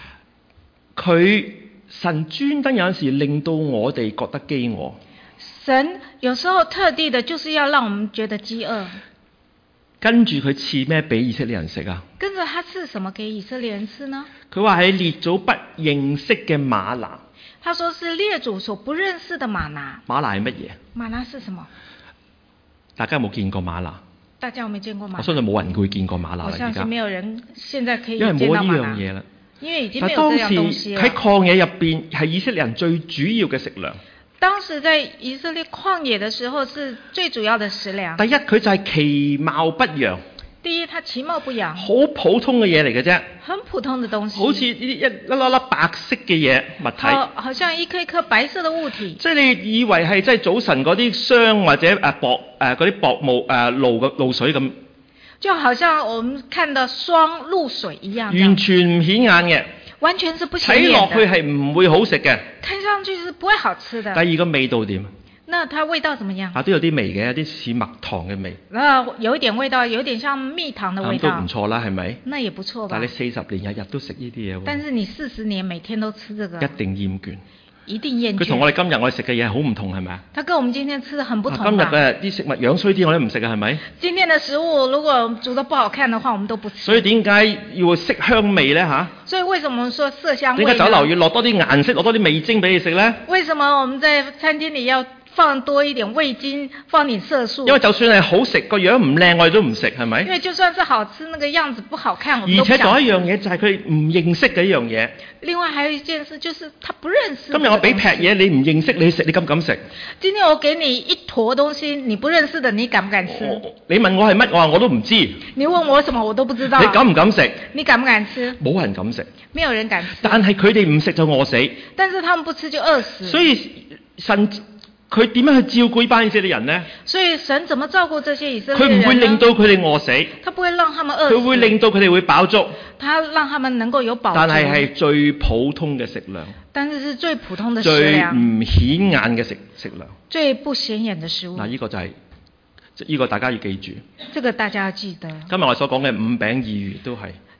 [SPEAKER 1] 神專登有陣時令到我哋覺得飢餓，
[SPEAKER 3] 神有時候特地的就是要讓我們覺得飢餓。
[SPEAKER 1] 跟住佢賜咩俾以色列人食啊？
[SPEAKER 3] 跟着他賜什麼給以色列人吃呢？
[SPEAKER 1] 佢話係列祖不認識嘅嗎哪。
[SPEAKER 3] 他說是列祖所不認識的嗎哪。
[SPEAKER 1] 嗎哪係乜嘢？
[SPEAKER 3] 嗎哪是什麼？
[SPEAKER 1] 大家有冇見過嗎哪？
[SPEAKER 3] 大家有冇見過嗎哪？
[SPEAKER 1] 我相信冇人會見過嗎哪。
[SPEAKER 3] 我相信沒有人現在可以
[SPEAKER 1] 見到嗎哪。因為冇呢樣嘢啦。
[SPEAKER 3] 因為已經沒有這樣東西了。
[SPEAKER 1] 喺曠野入邊係以色列人最主要嘅食糧。
[SPEAKER 3] 當時在以色列曠野的時候是最主要的食糧。
[SPEAKER 1] 第一，佢就係其貌不揚。
[SPEAKER 3] 第一，它其貌不揚。
[SPEAKER 1] 好普通嘅嘢嚟嘅啫。
[SPEAKER 3] 很普通的東西。
[SPEAKER 1] 好似呢啲一粒白色嘅嘢物體。
[SPEAKER 3] 好像一顆一顆白色的物體。即
[SPEAKER 1] 係你以為係即係早晨嗰啲霜或者嗰啲薄霧露水咁。
[SPEAKER 3] 就好像我們看到霜露水一樣。
[SPEAKER 1] 完全唔顯眼嘅。
[SPEAKER 3] 完全是不顯眼的。
[SPEAKER 1] 睇落去係唔會好食嘅。
[SPEAKER 3] 看上去是不會好吃的。
[SPEAKER 1] 第二個味道點？
[SPEAKER 3] 那它味道怎麼樣？
[SPEAKER 1] 都有啲味嘅，有啲似蜜糖嘅味。
[SPEAKER 3] 有一點味道，有點像蜜糖的味道。
[SPEAKER 1] 都唔錯啦，係咪？
[SPEAKER 3] 那也不錯吧。
[SPEAKER 1] 但你40年日日都食呢啲嘢喎。
[SPEAKER 3] 但是你40年每天都吃這個。
[SPEAKER 1] 一定厭倦。
[SPEAKER 3] 一定厭倦。
[SPEAKER 1] 佢同我哋今日我哋食嘅嘢好唔同，係咪啊？
[SPEAKER 3] 它跟我們今天吃的很不同。
[SPEAKER 1] 今日嘅啲食物樣衰啲，我哋唔食嘅係咪？
[SPEAKER 3] 今天的食物如果煮得不好看的話，我們都不吃。
[SPEAKER 1] 所以點解要色香味咧嚇？
[SPEAKER 3] 所以為什麼我們說色香味？
[SPEAKER 1] 點解酒樓要落多啲顏色，落多啲味精俾你食咧？
[SPEAKER 3] 為什麼我們在餐廳裡要放多一點味精，放點色素？
[SPEAKER 1] 因為就算係好食，個樣唔靚，我哋都唔食，係咪？
[SPEAKER 3] 因為就算是好吃，那個樣子不好看，我們都不想吃。
[SPEAKER 1] 而且仲有一樣嘢就係佢唔認識嘅一樣嘢。
[SPEAKER 3] 另外還有一件事，就是他不認識。
[SPEAKER 1] 今日我俾劈嘢，你唔認識，你食，你敢唔敢食？
[SPEAKER 3] 今天我給你一坨東西，你不認識的，你敢不敢吃？
[SPEAKER 1] 你問我係乜，我話我都唔知。
[SPEAKER 3] 你問我什麼，我都不知道。
[SPEAKER 1] 你敢唔敢食？
[SPEAKER 3] 你敢不敢吃？
[SPEAKER 1] 冇人敢食。
[SPEAKER 3] 沒有人敢吃。
[SPEAKER 1] 但係佢哋唔食就餓死。
[SPEAKER 3] 但是他們不吃就餓死。
[SPEAKER 1] 所以神佢點樣去照顧呢班以色列人呢？
[SPEAKER 3] 所以神怎麼照顧這些以色列人呢？
[SPEAKER 1] 佢唔會令到佢哋餓死。
[SPEAKER 3] 他不會讓他們餓死。
[SPEAKER 1] 佢會令到佢哋會飽足。
[SPEAKER 3] 他讓他們能夠有飽足。
[SPEAKER 1] 但係最普通嘅食糧。
[SPEAKER 3] 但是最普通的食糧。
[SPEAKER 1] 最唔顯眼嘅食糧。
[SPEAKER 3] 最不顯眼的食物。
[SPEAKER 1] 嗱，呢個就係呢個大家要記住。
[SPEAKER 3] 這個大家要記得。
[SPEAKER 1] 今日我所講嘅5餅2魚都係。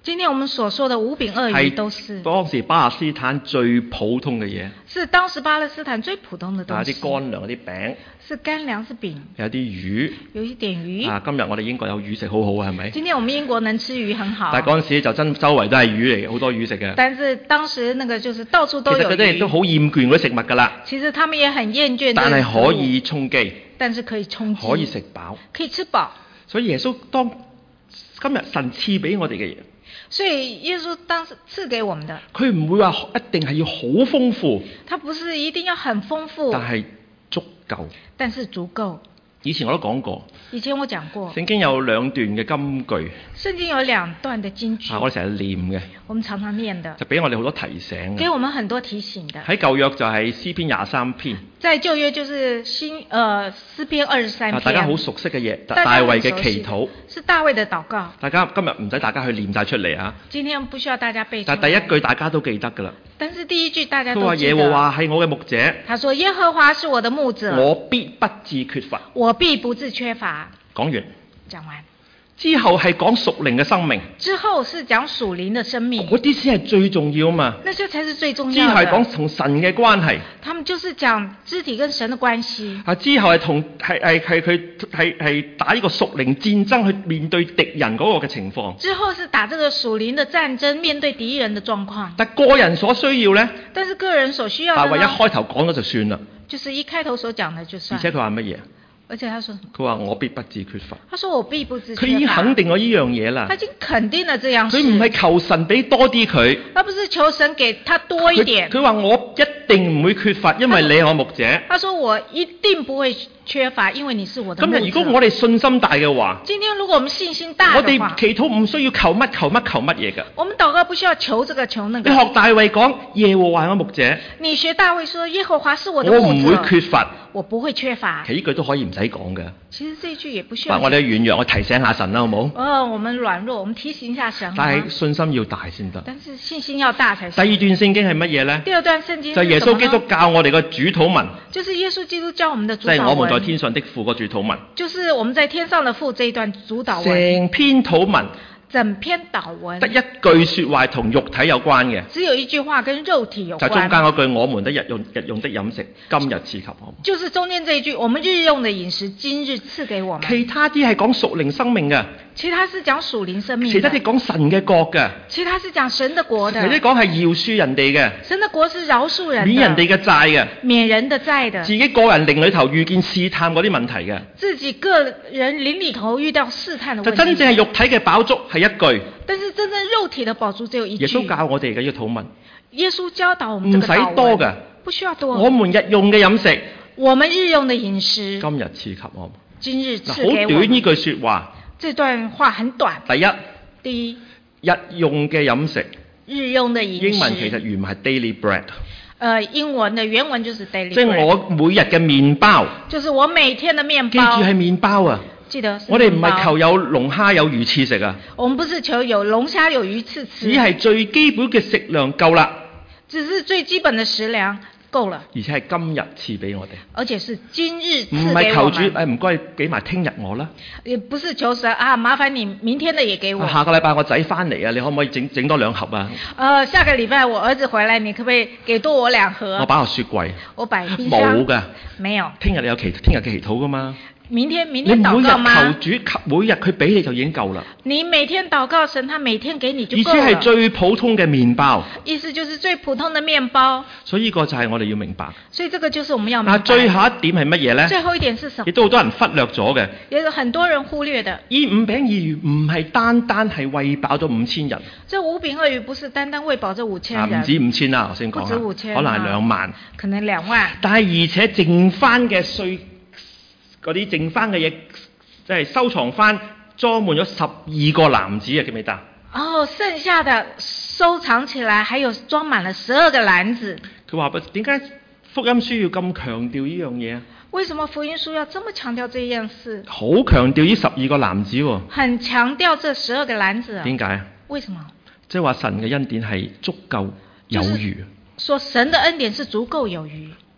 [SPEAKER 3] 今天我們所說的5餅2魚都是
[SPEAKER 1] 當時巴勒斯坦最普通嘅嘢，
[SPEAKER 3] 是當時巴勒斯坦最普通的東西。
[SPEAKER 1] 啲乾糧、啲餅，
[SPEAKER 3] 是乾糧，是餅，
[SPEAKER 1] 有啲魚，
[SPEAKER 3] 有一點魚。
[SPEAKER 1] 今日我哋英國有魚食好好啊，係咪？
[SPEAKER 3] 今天我們英國能吃魚很好。
[SPEAKER 1] 但係嗰陣時就真周圍都係魚嚟嘅，好多魚食嘅。
[SPEAKER 3] 但是當時那個就是到處都有魚。
[SPEAKER 1] 其實佢哋都好厭倦嗰啲食物㗎啦。
[SPEAKER 3] 其實他們也很厭倦。
[SPEAKER 1] 但係可以充飢。
[SPEAKER 3] 但是可以充飢。
[SPEAKER 1] 可以食飽。
[SPEAKER 3] 可以吃飽。
[SPEAKER 1] 所以耶穌當今日神賜俾我哋嘅嘢。
[SPEAKER 3] 所以耶穌當時賜給我們的，
[SPEAKER 1] 佢唔會話一定係要好豐富，
[SPEAKER 3] 他不是一定要很豐富，
[SPEAKER 1] 但係足夠，
[SPEAKER 3] 但是足夠。
[SPEAKER 1] 以前我都講過，
[SPEAKER 3] 以前我講過，
[SPEAKER 1] 聖經有2段嘅金句，
[SPEAKER 3] 聖經有2段嘅金句，
[SPEAKER 1] 我哋成日念嘅，
[SPEAKER 3] 我們常常念的，
[SPEAKER 1] 就俾我哋好多提醒，
[SPEAKER 3] 給我們很多提醒的。
[SPEAKER 1] 喺舊約就係詩篇23篇，
[SPEAKER 3] 在舊約就是詩篇23篇，
[SPEAKER 1] 大家好熟悉嘅嘢，大衛嘅祈禱，
[SPEAKER 3] 是大衛的禱告。
[SPEAKER 1] 大家今日唔使大家去念晒出嚟啊！
[SPEAKER 3] 今天不需要大家背出來。
[SPEAKER 1] 但第一句大家都記得㗎啦。
[SPEAKER 3] 但是第一句大家都記得。
[SPEAKER 1] 佢話耶和華係我嘅牧者。
[SPEAKER 3] 他說耶和華是我的牧者。
[SPEAKER 1] 我必不致缺乏。
[SPEAKER 3] 我必不致缺乏。
[SPEAKER 1] 講完。
[SPEAKER 3] 講完。
[SPEAKER 1] 之後係講屬靈嘅生命。
[SPEAKER 3] 之後是講屬靈嘅生命。
[SPEAKER 1] 嗰啲先係最重要嘛。
[SPEAKER 3] 那些才是最重要的。
[SPEAKER 1] 之後係講同神嘅關係。
[SPEAKER 3] 他們就是講肢體跟神嘅關係。
[SPEAKER 1] 之後係打呢個屬靈戰爭去面對敵人嗰個嘅情況。
[SPEAKER 3] 之後是打這個屬靈的戰爭，面對敵人的狀況。
[SPEAKER 1] 但個人所需要呢？
[SPEAKER 3] 但是個人所需要的呢？
[SPEAKER 1] 大衛一開頭講咗就算啦。
[SPEAKER 3] 就是一開頭所講的就算。
[SPEAKER 1] 而且佢話乜嘢？
[SPEAKER 3] 而且他說什麼？
[SPEAKER 1] 佢話我必不致缺乏。
[SPEAKER 3] 他說我必不致缺乏。
[SPEAKER 1] 佢已經肯定咗呢樣嘢啦。
[SPEAKER 3] 他已經肯定了這樣事。
[SPEAKER 1] 佢唔係求神俾多啲佢。
[SPEAKER 3] 他不是求神給他多一點。
[SPEAKER 1] 佢話我一定唔會缺乏，因為你係我牧者。
[SPEAKER 3] 他說我一定不會缺乏，因為你是我的牧者。
[SPEAKER 1] 今日如果我哋信心大嘅話，
[SPEAKER 3] 今天如果我們信心大的話，
[SPEAKER 1] 我哋祈禱唔需要求乜嘢嘅。
[SPEAKER 3] 我們禱告不需要求這個求那個。
[SPEAKER 1] 你學大衛講耶和華係我牧者。
[SPEAKER 3] 你學大衛說耶和華是我的牧者。
[SPEAKER 1] 我唔會缺乏。
[SPEAKER 3] 我不會缺乏。
[SPEAKER 1] 其實呢句都可以唔使講嘅。
[SPEAKER 3] 其實這一句也不需要。
[SPEAKER 1] 我哋軟弱，我提醒下神啦，好冇？
[SPEAKER 3] 我們軟弱，我們提醒一下神。
[SPEAKER 1] 但係信心要大先得。
[SPEAKER 3] 但是信心要大才行。
[SPEAKER 1] 第二段聖經係乜嘢呢？
[SPEAKER 3] 第二段聖經
[SPEAKER 1] 就係耶穌基督教我哋嘅主禱文。
[SPEAKER 3] 就是耶穌基督教我們的主禱文。
[SPEAKER 1] 即係我們在天上的父個主禱文。
[SPEAKER 3] 就是我們在天上的父這一段主禱文。
[SPEAKER 1] 成篇禱文。
[SPEAKER 3] 整篇禱文
[SPEAKER 1] 得一句說話同肉體有關嘅，
[SPEAKER 3] 只有一句話跟肉體有關。就
[SPEAKER 1] 中間嗰句，我們的日用的飲食，今日賜給我們。
[SPEAKER 3] 就是中間這一句，我們日用的飲食，今日賜給我們。
[SPEAKER 1] 其他啲係講屬靈生命嘅，
[SPEAKER 3] 其他是講屬靈生命。
[SPEAKER 1] 其他啲講神嘅國嘅，
[SPEAKER 3] 其他是講神的國的。
[SPEAKER 1] 其他講係饒恕人哋嘅，
[SPEAKER 3] 神的國是饒恕人的，
[SPEAKER 1] 免人哋嘅債嘅，
[SPEAKER 3] 免人的債的。
[SPEAKER 1] 自己個人靈裏頭遇見試探嗰啲問題嘅，
[SPEAKER 3] 自己個人靈裏頭遇到試探的問題。
[SPEAKER 1] 就真正係肉體嘅飽足係一句。
[SPEAKER 3] 但是真正肉體的飽足只有一句。
[SPEAKER 1] 耶穌教我哋嘅呢個禱文。
[SPEAKER 3] 耶穌教導我們這個禱文。
[SPEAKER 1] 唔使多嘅，
[SPEAKER 3] 不需要多。
[SPEAKER 1] 我們日用嘅飲食。
[SPEAKER 3] 我們日用的飲食。
[SPEAKER 1] 今日賜給我們。
[SPEAKER 3] 今日賜給我們。
[SPEAKER 1] 好短呢句說話。
[SPEAKER 3] 這段話很短。第一，
[SPEAKER 1] 日用嘅飲食。
[SPEAKER 3] 日用的飲食。
[SPEAKER 1] 英文其實原文係 daily bread。
[SPEAKER 3] 英文的原文就是 daily bread。
[SPEAKER 1] 即係我每日嘅麵包。
[SPEAKER 3] 就是我每天的麵包。
[SPEAKER 1] 記住係麵包啊！
[SPEAKER 3] 記得
[SPEAKER 1] 我哋唔係求有龍蝦有魚翅食啊！
[SPEAKER 3] 我們不是求有龍蝦有魚翅吃。
[SPEAKER 1] 只係最基本嘅食糧夠啦。
[SPEAKER 3] 只是最基本的食糧夠了。
[SPEAKER 1] 而且係今日賜俾我哋。
[SPEAKER 3] 而且是今日賜給我們。
[SPEAKER 1] 唔係求主唔該俾埋聽日我啦。
[SPEAKER 3] 也不是求神啊，麻煩你明天的也給我。
[SPEAKER 1] 下個禮拜我仔翻嚟啊，你可唔可以整多2盒啊？
[SPEAKER 3] 下個禮拜我兒子回來，你可不可以給多我2盒？
[SPEAKER 1] 我擺落雪櫃。
[SPEAKER 3] 我擺冰箱。
[SPEAKER 1] 冇㗎。
[SPEAKER 3] 沒有。
[SPEAKER 1] 聽日你有聽日嘅祈禱㗎嘛？
[SPEAKER 3] 明天禱告嗎？
[SPEAKER 1] 你每日求主，每日佢俾你就已經夠啦。
[SPEAKER 3] 你每天禱告神，他每天給你就夠了。
[SPEAKER 1] 意思係最普通嘅麵包。
[SPEAKER 3] 意思就是最普通的麵包。
[SPEAKER 1] 所以呢個就係我哋要明白。
[SPEAKER 3] 所以這個就是我們要明白。
[SPEAKER 1] 最後一點係乜嘢呢？
[SPEAKER 3] 最後一點是什麼？
[SPEAKER 1] 亦都好多人忽略咗嘅。
[SPEAKER 3] 也有很多人忽略的。
[SPEAKER 1] 呢5餅2魚唔係單係餵飽咗5000人。
[SPEAKER 3] 這5餅2魚不是單餵飽這5000人。
[SPEAKER 1] 唔止5000啦，我先講下。
[SPEAKER 3] 不止5000。
[SPEAKER 1] 可能係2萬。
[SPEAKER 3] 可能2萬。
[SPEAKER 1] 但係而且剩翻嘅嗰啲剩翻嘅嘢，即係收藏翻裝滿咗12個籃子啊！記唔記得？
[SPEAKER 3] 剩下的收藏起來，還有裝滿了12個籃子。
[SPEAKER 1] 佢話點解福音書要咁強調呢樣嘢啊？
[SPEAKER 3] 為什麼福音書要這麼強調這件事？
[SPEAKER 1] 好強調呢12個籃子喎。
[SPEAKER 3] 很強調這12個籃子。
[SPEAKER 1] 點解？
[SPEAKER 3] 為什麼？
[SPEAKER 1] 即係話神嘅恩典係足夠有餘。
[SPEAKER 3] 說神的恩典是足夠有餘。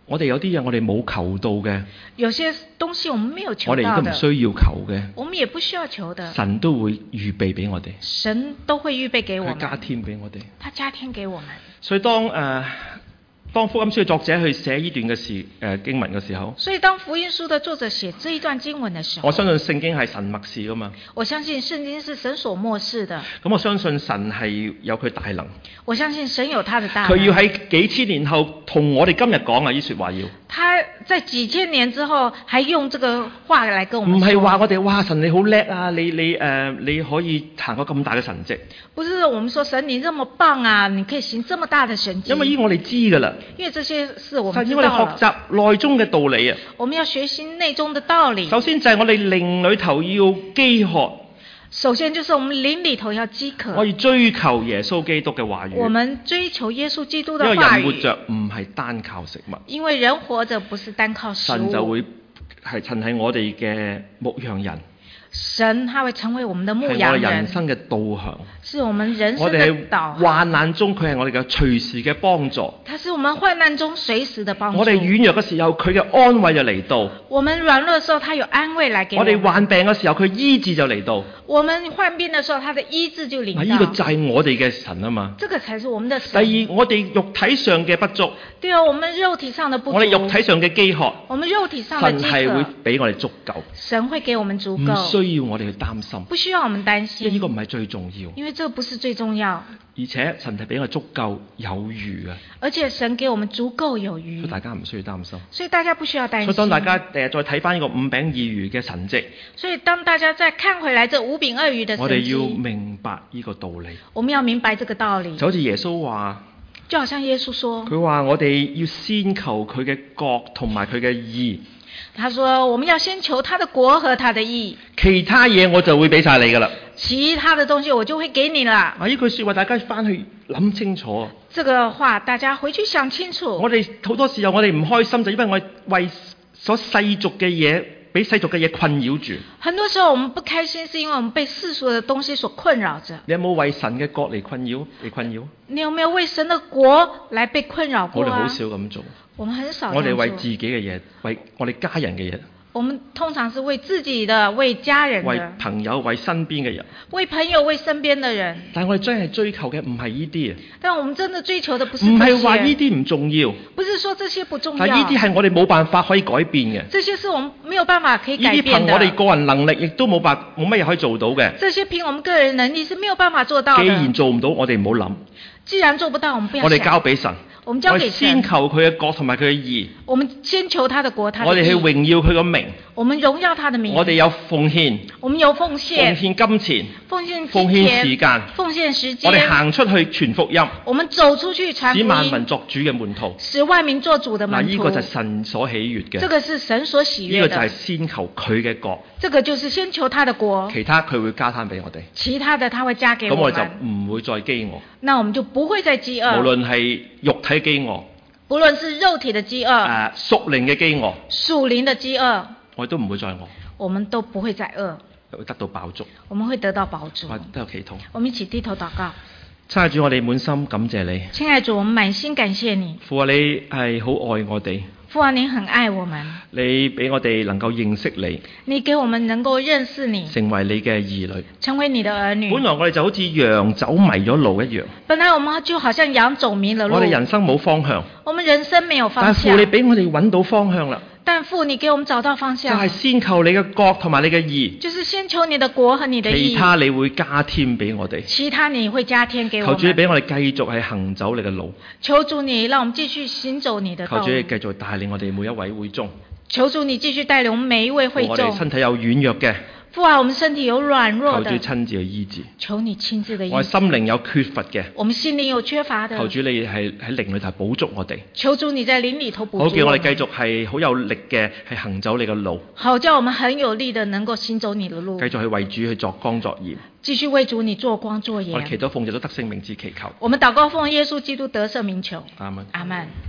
[SPEAKER 1] 我哋有啲嘢我哋冇求到嘅，
[SPEAKER 3] 有些東西我們沒有求
[SPEAKER 1] 我哋
[SPEAKER 3] 到的，
[SPEAKER 1] 都唔需要求嘅，
[SPEAKER 3] 我們也不需要求的，
[SPEAKER 1] 神都會預備俾我哋，
[SPEAKER 3] 神都會預備給我們，
[SPEAKER 1] 佢加添俾我哋，
[SPEAKER 3] 他加添給我們。
[SPEAKER 1] 所以當福音書嘅作者去寫呢段嘅經文嘅時候，
[SPEAKER 3] 所以當福音書的作者寫這一段經文的時候，
[SPEAKER 1] 我相信聖經係神默示噶嘛。
[SPEAKER 3] 我相信聖經是神所默示的。
[SPEAKER 1] 咁我相信神係有佢大能。
[SPEAKER 3] 我相信神有他的大能。
[SPEAKER 1] 佢要喺幾千年後同我哋今日講啊，呢說話要。
[SPEAKER 3] 他在幾千年之後，還用這個話來跟我們說。
[SPEAKER 1] 唔係話我哋哇神你好叻啊，你可以行過咁大嘅神蹟。
[SPEAKER 3] 不是我們說神你這麼棒啊，你可以行這麼大的神蹟。
[SPEAKER 1] 因為呢我哋知噶啦。
[SPEAKER 3] 因為這些是我們知道了。
[SPEAKER 1] 因為我哋學習內中嘅道理啊。
[SPEAKER 3] 我們要學習內中的道理。
[SPEAKER 1] 首先就係我哋靈裏頭要飢渴。
[SPEAKER 3] 首先就是我們靈裏頭要飢渴。
[SPEAKER 1] 我要追求耶穌基督嘅話語。
[SPEAKER 3] 我們追求耶穌基督的話語。
[SPEAKER 1] 因為人活着唔係單靠食物。
[SPEAKER 3] 因為人活着不是單靠食物。
[SPEAKER 1] 神就會神係我哋嘅牧羊人。
[SPEAKER 3] 神他會成為我們的牧羊人，
[SPEAKER 1] 係我哋人生嘅導向，
[SPEAKER 3] 是我們人生的導向。
[SPEAKER 1] 患難中佢係我哋嘅隨時嘅幫助，
[SPEAKER 3] 他是我們患難中隨時的幫助。
[SPEAKER 1] 我哋軟弱嘅時候，佢嘅安慰就嚟到。
[SPEAKER 3] 我們軟弱嘅時候，他有安慰來給我們。
[SPEAKER 1] 我哋患病嘅時候，佢醫治就嚟到。
[SPEAKER 3] 我們患病嘅時候，他的醫治就臨到。
[SPEAKER 1] 呢個就係我哋嘅神啊嘛。
[SPEAKER 3] 這個才是我們的神。
[SPEAKER 1] 第二，我哋肉體上嘅不足。
[SPEAKER 3] 對啊，我們肉體上的不足。
[SPEAKER 1] 我哋肉體上嘅飢渴。
[SPEAKER 3] 我們肉體上的飢渴。
[SPEAKER 1] 神係會俾我哋足夠。
[SPEAKER 3] 神會給我們足夠。
[SPEAKER 1] 唔需要我哋去擔心。
[SPEAKER 3] 不需要我們擔心。
[SPEAKER 1] 因為呢個唔係最重要。
[SPEAKER 3] 因為這不是最重要。
[SPEAKER 1] 而且神係俾我足夠有餘嘅。
[SPEAKER 3] 而且神給我們足夠有餘。
[SPEAKER 1] 所以大家唔需要擔心。
[SPEAKER 3] 所以大家不需要擔心。
[SPEAKER 1] 所以當大家再睇翻呢個五餅二魚嘅神蹟。
[SPEAKER 3] 所以當大家再看回來這五餅二魚的神蹟。
[SPEAKER 1] 我哋要明白呢個道理。
[SPEAKER 3] 我們要明白這個道理。
[SPEAKER 1] 就好似耶穌話。
[SPEAKER 3] 就好像耶穌說。
[SPEAKER 1] 佢話我哋要先求佢嘅國同埋佢嘅義。
[SPEAKER 3] 他說我們要先求他的國和他的義。
[SPEAKER 1] 其他嘢我就會俾晒你噶啦。
[SPEAKER 3] 其他的東西我就會給你啦。
[SPEAKER 1] 呢句說話大家翻去諗清楚。
[SPEAKER 3] 這個話大家回去想清楚。
[SPEAKER 1] 我哋好多時候我哋唔開心就因為我哋為所世俗嘅嘢，俾世俗嘅嘢困擾住。
[SPEAKER 3] 很多時候我們不開心是因為我們被世俗的東西所困擾着。
[SPEAKER 1] 你有冇為神嘅國嚟困擾？
[SPEAKER 3] 你有沒有為神的國來被困擾過啊？
[SPEAKER 1] 我哋好少咁做。
[SPEAKER 3] 我們很少。
[SPEAKER 1] 我哋為自己嘅嘢，為我哋家人嘅嘢。
[SPEAKER 3] 我們通常是為自己的、為家人的、
[SPEAKER 1] 為朋友、為身邊嘅人。
[SPEAKER 3] 為朋友、為身邊的人。
[SPEAKER 1] 但係我哋真係追求嘅唔係呢啲啊。
[SPEAKER 3] 但我們真的追求的不是這些。
[SPEAKER 1] 唔係話呢啲唔重要。
[SPEAKER 3] 不是說這些不重要。
[SPEAKER 1] 但係呢啲係我哋冇辦法可以改變嘅。
[SPEAKER 3] 這些是我們沒有辦法可以改變的。
[SPEAKER 1] 呢啲憑我哋個人能力亦都冇乜嘢可以做到嘅。
[SPEAKER 3] 這些憑我們個人能力是沒有辦法做到的。
[SPEAKER 1] 既然做唔到，我哋唔好諗。
[SPEAKER 3] 既然做不到，我們不要想。
[SPEAKER 1] 我哋交俾神。
[SPEAKER 3] 我們交給神。
[SPEAKER 1] 先求佢嘅國同埋佢嘅義。
[SPEAKER 3] 我們先求他的國，他的義。
[SPEAKER 1] 我哋去榮耀佢個名。
[SPEAKER 3] 我們榮耀他的名。
[SPEAKER 1] 我哋有奉獻。
[SPEAKER 3] 我們有奉獻。
[SPEAKER 1] 奉獻金錢。
[SPEAKER 3] 奉獻金錢。
[SPEAKER 1] 奉獻時間。
[SPEAKER 3] 奉獻時間。
[SPEAKER 1] 我哋行出去傳福音。
[SPEAKER 3] 我們走出去傳福音。
[SPEAKER 1] 使萬民作主嘅門徒。
[SPEAKER 3] 使萬民作主的門徒。
[SPEAKER 1] 呢個就係神所喜悅嘅。
[SPEAKER 3] 這個是神所喜悅的。
[SPEAKER 1] 呢個就係先求佢嘅國。
[SPEAKER 3] 這個就是先求他的國。
[SPEAKER 1] 其他佢會加攤俾我哋。
[SPEAKER 3] 其他的他會加給我們。
[SPEAKER 1] 咁我哋就唔會再飢餓。
[SPEAKER 3] 那我們就不會再飢餓。
[SPEAKER 1] 無論係肉體飢餓。
[SPEAKER 3] 無論是肉體的飢餓，
[SPEAKER 1] 屬靈嘅飢餓，
[SPEAKER 3] 屬靈的飢餓，
[SPEAKER 1] 我哋都唔會再餓，
[SPEAKER 3] 我們都不會再餓，
[SPEAKER 1] 會得到飽足，
[SPEAKER 3] 我們會得到飽足。
[SPEAKER 1] 都有祈禱，
[SPEAKER 3] 我們一起低頭禱告。
[SPEAKER 1] 親愛主，我哋滿心感謝你。
[SPEAKER 3] 親愛主，我們滿心感謝你。
[SPEAKER 1] 父啊，你係好愛我哋。
[SPEAKER 3] 父啊，您很愛我們。
[SPEAKER 1] 你俾我哋能夠認識你。
[SPEAKER 3] 你給我們能夠認識你。
[SPEAKER 1] 成為你嘅兒女。
[SPEAKER 3] 成為你的兒女。
[SPEAKER 1] 本來我哋就好似羊走迷咗路一樣。
[SPEAKER 3] 本來我們就好像羊走迷了路。
[SPEAKER 1] 我哋人生冇方向。
[SPEAKER 3] 我們人生沒有方向。
[SPEAKER 1] 但父，你俾我哋揾到方向啦。
[SPEAKER 3] 但父，你給我們找到方向。
[SPEAKER 1] 就係先求你嘅國同埋你嘅義。
[SPEAKER 3] 就是先求你的國和你的義。
[SPEAKER 1] 其他你會加添俾我哋。
[SPEAKER 3] 其他你會加添給我們。
[SPEAKER 1] 求主你俾我哋繼續係行走你嘅路。
[SPEAKER 3] 求主你讓我們繼續行走你的道路。
[SPEAKER 1] 求主你繼續帶領我哋每一位會眾。
[SPEAKER 3] 求主你繼續帶領我們每一位會眾。
[SPEAKER 1] 我哋身體有軟弱嘅。
[SPEAKER 3] 父啊，我們身體有軟弱的。
[SPEAKER 1] 求主親自去醫治。
[SPEAKER 3] 求你親自的醫治。
[SPEAKER 1] 我哋心靈有缺乏嘅。
[SPEAKER 3] 我們心靈有缺乏的。
[SPEAKER 1] 求主你係喺靈裏頭補足我哋。
[SPEAKER 3] 求主你在靈裏頭補足我們。
[SPEAKER 1] 好叫我哋繼續係好有力嘅，係行走你嘅路。
[SPEAKER 3] 好叫我們很有力的能夠行走你的路。
[SPEAKER 1] 繼續去為主去作光作鹽。
[SPEAKER 3] 繼續為主你做光做鹽。
[SPEAKER 1] 我哋祈禱奉耶穌得勝名字祈求。
[SPEAKER 3] 我們禱告奉耶穌基督得勝名求。
[SPEAKER 1] 阿門。
[SPEAKER 3] 阿門。